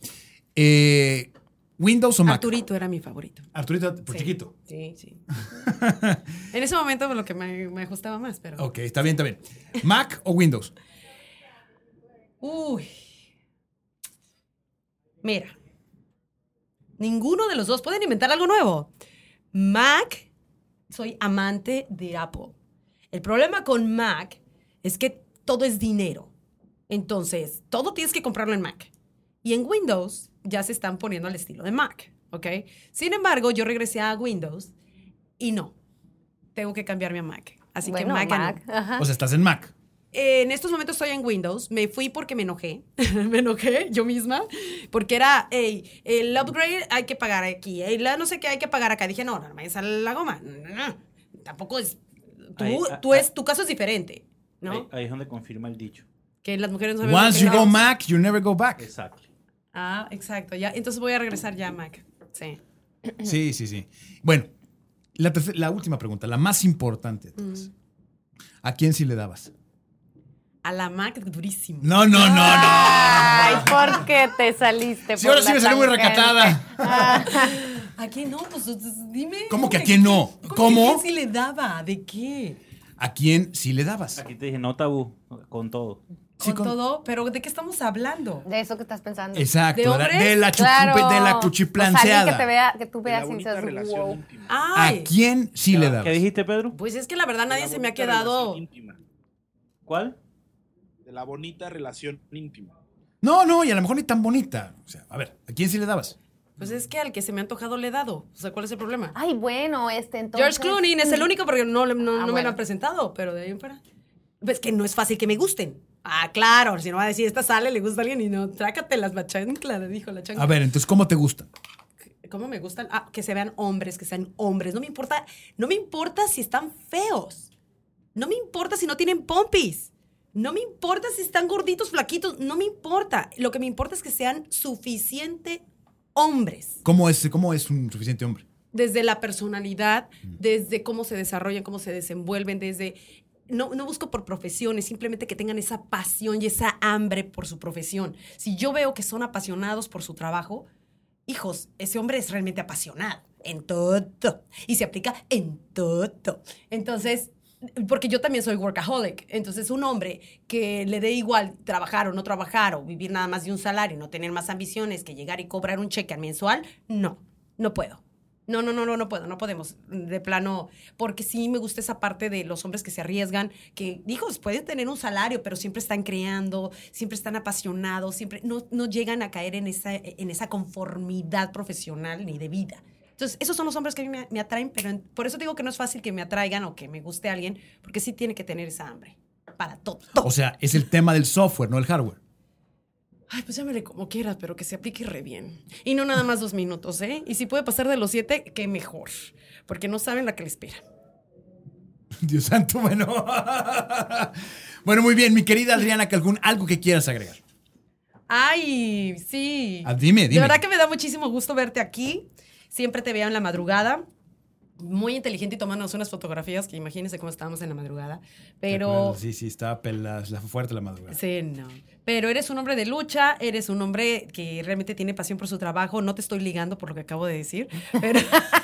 Eh, ¿Windows o Mac? Arturito era mi favorito. Arturito, por Sí. chiquito. Sí, sí. En ese momento lo que me, me ajustaba más, pero... Ok, está bien, está bien. ¿Mac o Windows? Uy. Mira. Ninguno de los dos. Pueden inventar algo nuevo. Mac, soy amante de Apple. El problema con Mac es que todo es dinero. Entonces, todo tienes que comprarlo en Mac. Y en Windows ya se están poniendo al estilo de Mac, ¿ok? Sin embargo, yo regresé a Windows y no. Tengo que cambiarme a Mac. Así Bueno, que Mac, ya no. Mac. Ajá. O sea, estás en Mac. eh, en estos momentos estoy en Windows. Me fui porque me enojé. me enojé yo misma. Porque era, hey, el upgrade hay que pagar aquí. Hey, la no sé qué hay que pagar acá. Dije, no, no, no me vayas a la goma. No, no, no. Tampoco es... Tú, Ahí, tú ahí, es, tu caso es diferente, ¿no? Ahí, ahí es donde confirma el dicho. Que las mujeres no sabemos Once lo you que go queremos. Mac, you never go back. Exacto. Ah, exacto. Ya, entonces voy a regresar ya, Mac. Sí. Sí, sí, sí. Bueno, la, tercer- la última pregunta, la más importante de todas. ¿A quién sí le dabas? A la Mac, durísimo. No, no, no, no. Ay, ¿por qué te saliste? Sí, por ahora sí la me salió muy tangente? recatada. ¿A quién no? Pues, pues, dime. ¿Cómo que a quién no? ¿Cómo? ¿Cómo? ¿A quién sí le daba? ¿De qué? ¿A quién sí le dabas? Aquí te dije, no tabú, con todo. Sí, Con, con- todo, pero ¿de qué estamos hablando? De eso que estás pensando. Exacto, ¿De era hombres? de la, chuchupe- Claro. de la Pues alguien cuchiplanceada. que te vea, que tú De la veas y bonita dices, relación wow. íntima. Ay, ¿A quién sí le dabas? ¿Qué dijiste, Pedro? pues es que la verdad De la nadie se me ha bonita quedado. relación íntima. ¿Cuál? De la bonita relación íntima. No, no, y a lo mejor ni tan bonita. O sea, a ver, ¿a quién sí le dabas? Pues es que al que se me ha antojado le he dado. O sea, ¿cuál es el problema? Ay, bueno, este entonces. George Clooney es el único porque no, no, no Ah, me lo bueno. han presentado, pero de ahí en fuera. Pues que no es fácil que me gusten. Ah, claro, si no va a decir, esta sale, le gusta a alguien y no, trácate las machanclas, dijo la chancla. A ver, entonces, ¿cómo te gustan? ¿Cómo me gustan? Ah, que se vean hombres, que sean hombres. No me importa, no me importa si están feos. No me importa si no tienen pompis. No me importa si están gorditos, flaquitos. No me importa. Lo que me importa es que sean suficiente hombres. ¿Cómo es, cómo es un suficiente hombre? Desde la personalidad, desde cómo se desarrollan, cómo se desenvuelven, desde... No, no busco por profesiones, simplemente que tengan esa pasión y esa hambre por su profesión. Si yo veo que son apasionados por su trabajo, hijos, ese hombre es realmente apasionado en todo y se aplica en todo. Entonces, porque yo también soy workaholic, entonces un hombre que le dé igual trabajar o no trabajar o vivir nada más de un salario y no tener más ambiciones que llegar y cobrar un cheque al mensual, no, no puedo. No, no, no, no, no puedo, no podemos, de plano, porque sí me gusta esa parte de los hombres que se arriesgan, que, hijos, pueden tener un salario, pero siempre están creando, siempre están apasionados, siempre no, no llegan a caer en esa, en esa conformidad profesional ni de vida. Entonces, esos son los hombres que a mí me, me atraen, pero en- por eso digo que no es fácil que me atraigan o que me guste alguien, porque sí tiene que tener esa hambre para todo. todo. O sea, es el tema del software, no el hardware. Ay, pues llámale como quieras, pero que se aplique re bien. Y no nada más dos minutos, ¿eh? Y si puede pasar de los siete, qué mejor. Porque no saben la que le espera. Dios santo, bueno. Bueno, muy bien, mi querida Adriana Calhoun, algo que quieras agregar. Ay, sí. Ah, dime, dime. De verdad que me da muchísimo gusto verte aquí. Siempre te veo en la madrugada. Muy inteligente y tomándonos unas fotografías, que imagínense cómo estábamos en la madrugada. Pero... Sí, sí, estaba pela- la fuerte la madrugada. Sí, no. Pero eres un hombre de lucha, eres un hombre que realmente tiene pasión por su trabajo. No te estoy ligando por lo que acabo de decir, pero...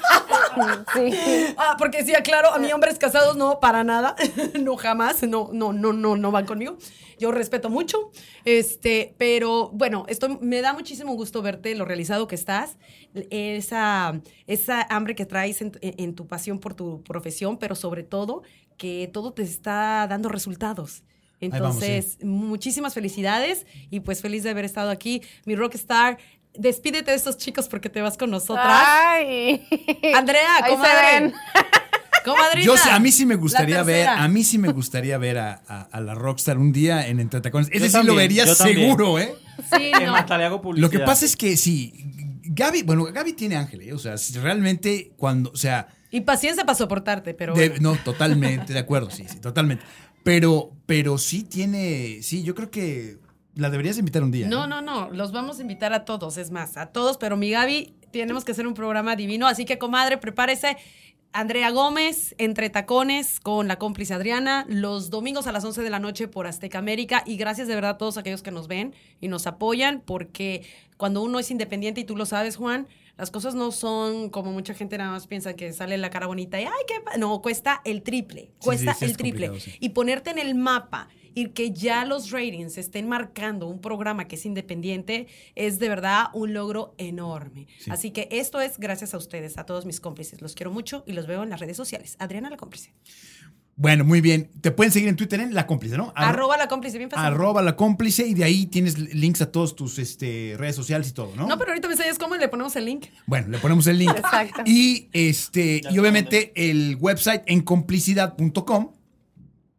Sí. Ah, porque sí, aclaro, a mí hombres casados no, para nada, no jamás, no, no, no, no, no van conmigo. Yo respeto mucho, este, pero bueno, esto me da muchísimo gusto verte, lo realizado que estás, esa, esa hambre que traes en, en tu pasión por tu profesión, pero sobre todo que todo te está dando resultados. Entonces, vamos, muchísimas felicidades y pues feliz de haber estado aquí, mi rockstar. Despídete de estos chicos porque te vas con nosotras. Ay. Andrea, Ahí se comadre. ven. Comadrita. Yo sé, a mí sí me gustaría La ver, tercera. a mí sí me gustaría ver a, a- a la Rockstar un día en Entre Tacones. Ese Yo sí también, lo vería yo también. seguro, ¿eh? Sí, Es no. más, hasta le hago publicidad. Lo que pasa es que sí, Gaby, bueno, Gaby tiene ángel, ¿eh? O sea, si realmente cuando, o sea, Y paciencia para soportarte, pero de- bueno. no, totalmente, de acuerdo, sí, sí, totalmente. Pero, pero sí tiene, sí, yo creo que la deberías invitar un día. No, no, no, los vamos a invitar a todos, es más, a todos, pero mi Gaby, tenemos que hacer un programa divino, así que, comadre, prepárese. Andrea Gómez, Entre Tacones, con la cómplice Adriana, los domingos a las once de la noche por Azteca América, y gracias de verdad a todos aquellos que nos ven y nos apoyan, porque cuando uno es independiente, y tú lo sabes, Juan, las cosas no son como mucha gente nada más piensa que sale la cara bonita y ¡ay, qué pa-! No, cuesta el triple, cuesta sí, sí, el es triple. complicado, sí. Y ponerte en el mapa y que ya los ratings estén marcando un programa que es independiente es de verdad un logro enorme. Sí. Así que esto es gracias a ustedes, a todos mis cómplices. Los quiero mucho y los veo en las redes sociales. Adriana la cómplice. Bueno, muy bien. Te pueden seguir en Twitter en La Cómplice, ¿no? Ar- Arroba la cómplice, bien fácil. Arroba La Cómplice y de ahí tienes links a todos tus este, redes sociales y todo, ¿no? No, pero ahorita me enseñas cómo y le ponemos el link. Bueno, le ponemos el link. Exacto. Y este, y obviamente el website en complicidad punto com.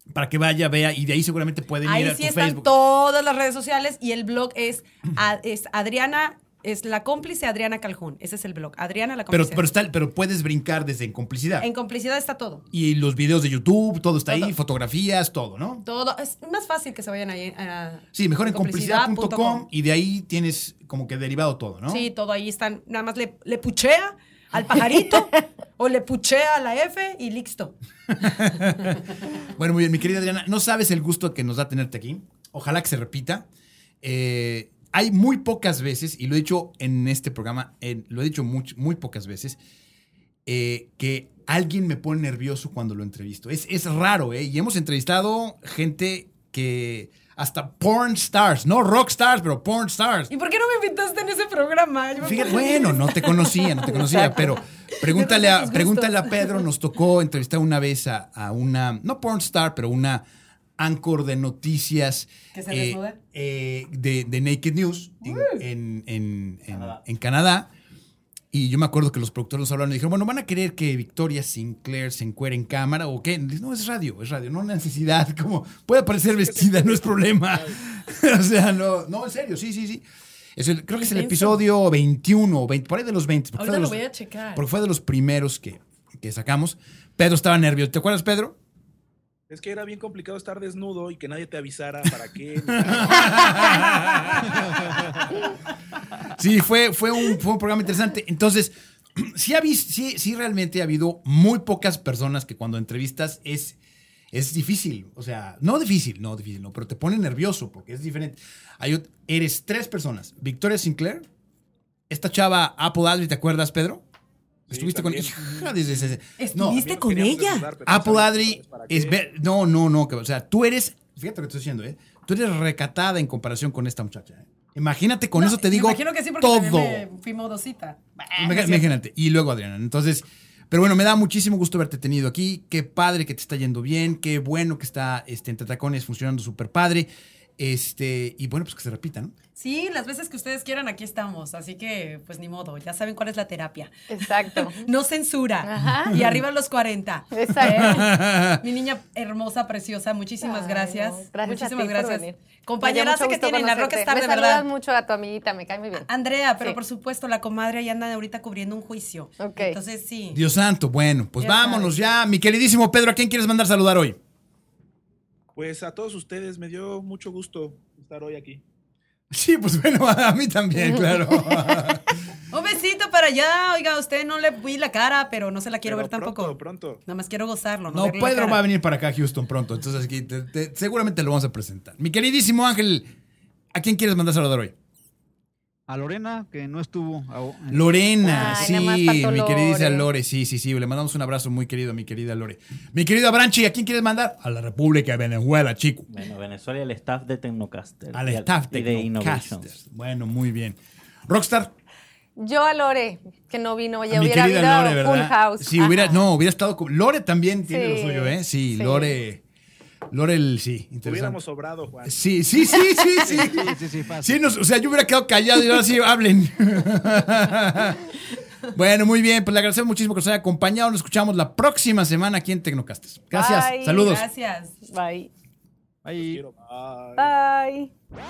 para que vaya, vea, y de ahí seguramente pueden Ahí ir a sí tu están Facebook. todas las redes sociales y el blog es, a- es Adriana, es la cómplice Adriana Calhoun. Ese es el blog. Adriana la Pero, cómplice. pero, está, pero puedes brincar desde en complicidad. En complicidad está todo. Y los videos de YouTube, todo está ahí, Todo. fotografías, todo, ¿no? Todo. Es más fácil que se vayan ahí a... Sí, mejor en complicidad punto com complicidad.com. y de ahí tienes como que derivado todo, ¿no? Sí, todo ahí están. Nada más le, le puchea al pajarito o le puchea a la F y listo. Bueno, muy bien, mi querida Adriana, no sabes el gusto que nos da tenerte aquí. Ojalá que se repita. Eh, hay muy pocas veces, y lo he dicho en este programa, en- lo he dicho muy, muy pocas veces, eh, que alguien me pone nervioso cuando lo entrevisto. Es, es raro, ¿eh? Y hemos entrevistado gente que... Hasta porn stars, no rock stars, pero porn stars. ¿Y por qué no me invitaste en ese programa? Yo me Fíjate, pongo- bueno, no te conocía, no te conocía, pero pregúntale Me a, gustan tus pregúntale a gustos. Pedro, nos tocó entrevistar una vez a, a una, no porn star, pero una anchor de noticias ¿Que se eh, desnuda? eh, de, de Naked News en, en, en- en- Canadá. en Canadá. Y yo me acuerdo que los productores nos hablaron y dijeron, bueno, ¿van a querer que Victoria Sinclair se encuere en cámara o qué? Dije, no, es radio, es radio, no una necesidad. Como puede aparecer vestida, no es problema. O sea, no, no, en serio, sí, sí, sí. Es el- creo que es el Intenso. episodio veintiuno, veinte, por ahí de los veinte. Porque fue Ahorita de lo los- voy a checar. Porque fue de los primeros que, que sacamos. Pedro estaba nervioso. ¿Te acuerdas, Pedro? Es que era bien complicado estar desnudo y que nadie te avisara para qué. Sí, fue, fue, un, fue un programa interesante. Entonces, sí, ha vis- sí, sí realmente ha habido muy pocas personas que cuando entrevistas es, es difícil. O sea, no difícil, no difícil, no, pero te pone nervioso porque es diferente. Hay, ot- eres tres personas. Victoria Sinclair, esta chava Apple Adri, ¿te acuerdas, Pedro? Sí, Estuviste con... también. Hija, desde ese- no, ¿Estuviste con Queríamos ella? desnudar, pero no Apple sabemos Adri para es... qué. ver- No, no, no. que- O sea, tú eres... Fíjate lo que estoy diciendo, ¿eh? Tú eres recatada en comparación con esta muchacha. ¿eh? Imagínate, con No, eso te digo Me imagino que sí, porque todo. también me fui modosita. Imag- Imagínate. Y luego Adriana. Entonces, pero bueno, me da muchísimo gusto haberte tenido aquí. Qué padre que te está yendo bien. Qué bueno que está este, Entre Tacones funcionando súper padre. Este, y bueno, pues que se repita, ¿no? Sí, las veces que ustedes quieran, aquí estamos. Así que, pues ni modo, ya saben cuál es la terapia. Exacto. No censura. Ajá. Y arriba los cuarenta. Exacto. ¿Eh? Mi niña hermosa, preciosa, muchísimas Ay, gracias. no, gracias a Muchísimas ti por gracias. venir. Compañeraza Me dio que mucho gusto tienen, la conocerte. Rockstar, Me de saludas verdad. mucho a tu amiguita, me cae muy bien. Andrea, pero Sí. por supuesto, la comadre ahí anda ahorita cubriendo un juicio. Ok. Entonces, sí. Dios santo. Bueno, pues Ya vámonos sabes. ya. Mi queridísimo Pedro, ¿a quién quieres mandar saludar hoy? Pues a todos ustedes me dio mucho gusto estar hoy aquí. Sí, pues bueno, a mí también, claro. Un besito para allá. Oiga, usted no le vi la cara, pero no se la quiero Pero ver tampoco. Pronto, pronto. Nada más quiero gozarlo. No, No, verle la Pedro cara. va a venir para acá a Houston pronto. Entonces aquí te- te- seguramente lo vamos a presentar. Mi queridísimo Ángel, ¿a quién quieres mandar saludar hoy? A Lorena, que no estuvo. a- Lorena, Ay, sí, nada más faltó mi querida Lore. Lore, sí, sí, sí, le mandamos un abrazo muy querido a mi querida Lore. Mi querido Abranchi, ¿a quién quieres mandar? A la República de Venezuela, chico. Bueno, Venezuela y el staff de Tecnocaster. Al Y staff y de de Tecnocasters. Innovations. Bueno, muy bien. Rockstar, Yo a Lore, que no vino, ya a mi hubiera habido querida Lore, Full ¿verdad? House. Sí, hubiera, Ajá. no, hubiera estado con... Lore también tiene Sí, lo suyo, ¿eh? Sí, sí. Lore, Lore, el, sí, interesante. Hubiéramos sobrado, Juan. Sí, sí, sí, sí, sí. Sí, sí, sí, fácil. Sí, nos- o sea, yo hubiera quedado callado y ahora sí hablen. Bueno, muy bien, pues le agradecemos muchísimo que nos haya acompañado. Nos escuchamos la próxima semana aquí en Tecnocastes. Gracias, Bye. saludos. Gracias. Bye. Ahí. Quiero- Bye. Bye.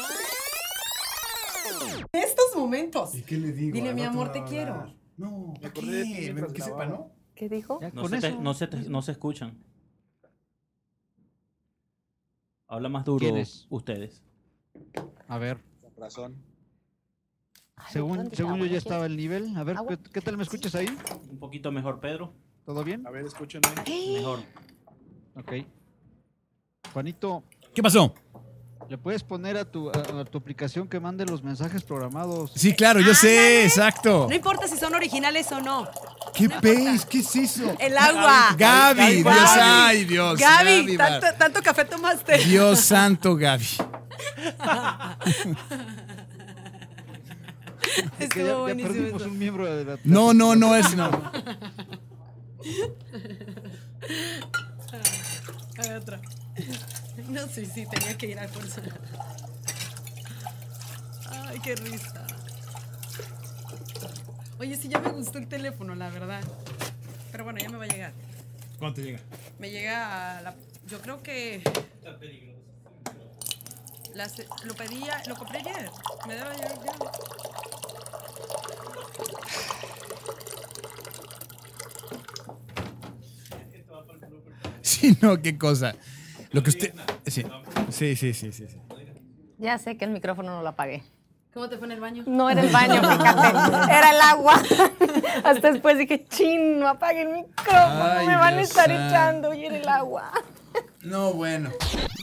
Estos momentos. qué le digo? Dile, Al mi rato amor, va te a quiero. hablar. No, Me ¿para acordé de ti qué? mientras Que sepa, grababa. ¿no? ¿Qué dijo? Ya, No con se, te, eso. no, se te- no se escuchan. Habla más duro ¿Quiénes? ustedes. A ver, Con razón. Ay, según, ¿dónde según está? yo ya Bueno, estaba el nivel. A ver, Agua. ¿qué, qué tal me escuchas ahí? Un poquito mejor, Pedro. ¿Todo bien? A ver, escúchenme. Mejor. Ok. Juanito, ¿Qué pasó? ¿le puedes poner a tu, a, a tu aplicación que mande los mensajes programados? Sí, claro, yo sé, exacto. No importa si son originales o no. ¿Qué pez? ¿Qué es eso? El agua. Gaby, Dios, Gaby. ay, Dios. Gaby, va- tanto, tanto café tomaste. Dios santo, Gaby. Que Estuvo ya, ya buenísimo perdimos eso. un miembro de la... No, no, no es no. Hay otra. No, sí, sí, tenía que ir al curso. Ay, qué risa. Oye, sí, ya me gustó el teléfono, la verdad. Pero bueno, ya me va a llegar. ¿Cuánto llega? Me llega a la Yo creo que... Las, lo pedía, lo compré ayer. Me debe llegar ya. Sí, no, qué cosa. Lo que usted... Sí, sí, sí, sí, sí. sí. Ya sé que el micrófono no lo apagué. ¿Cómo te fue en el baño? No era el baño, fíjate. Era el agua. Hasta después dije, chin, no apague el micrófono. Ay, me van Dios a estar santo. echando y era el agua. No, bueno.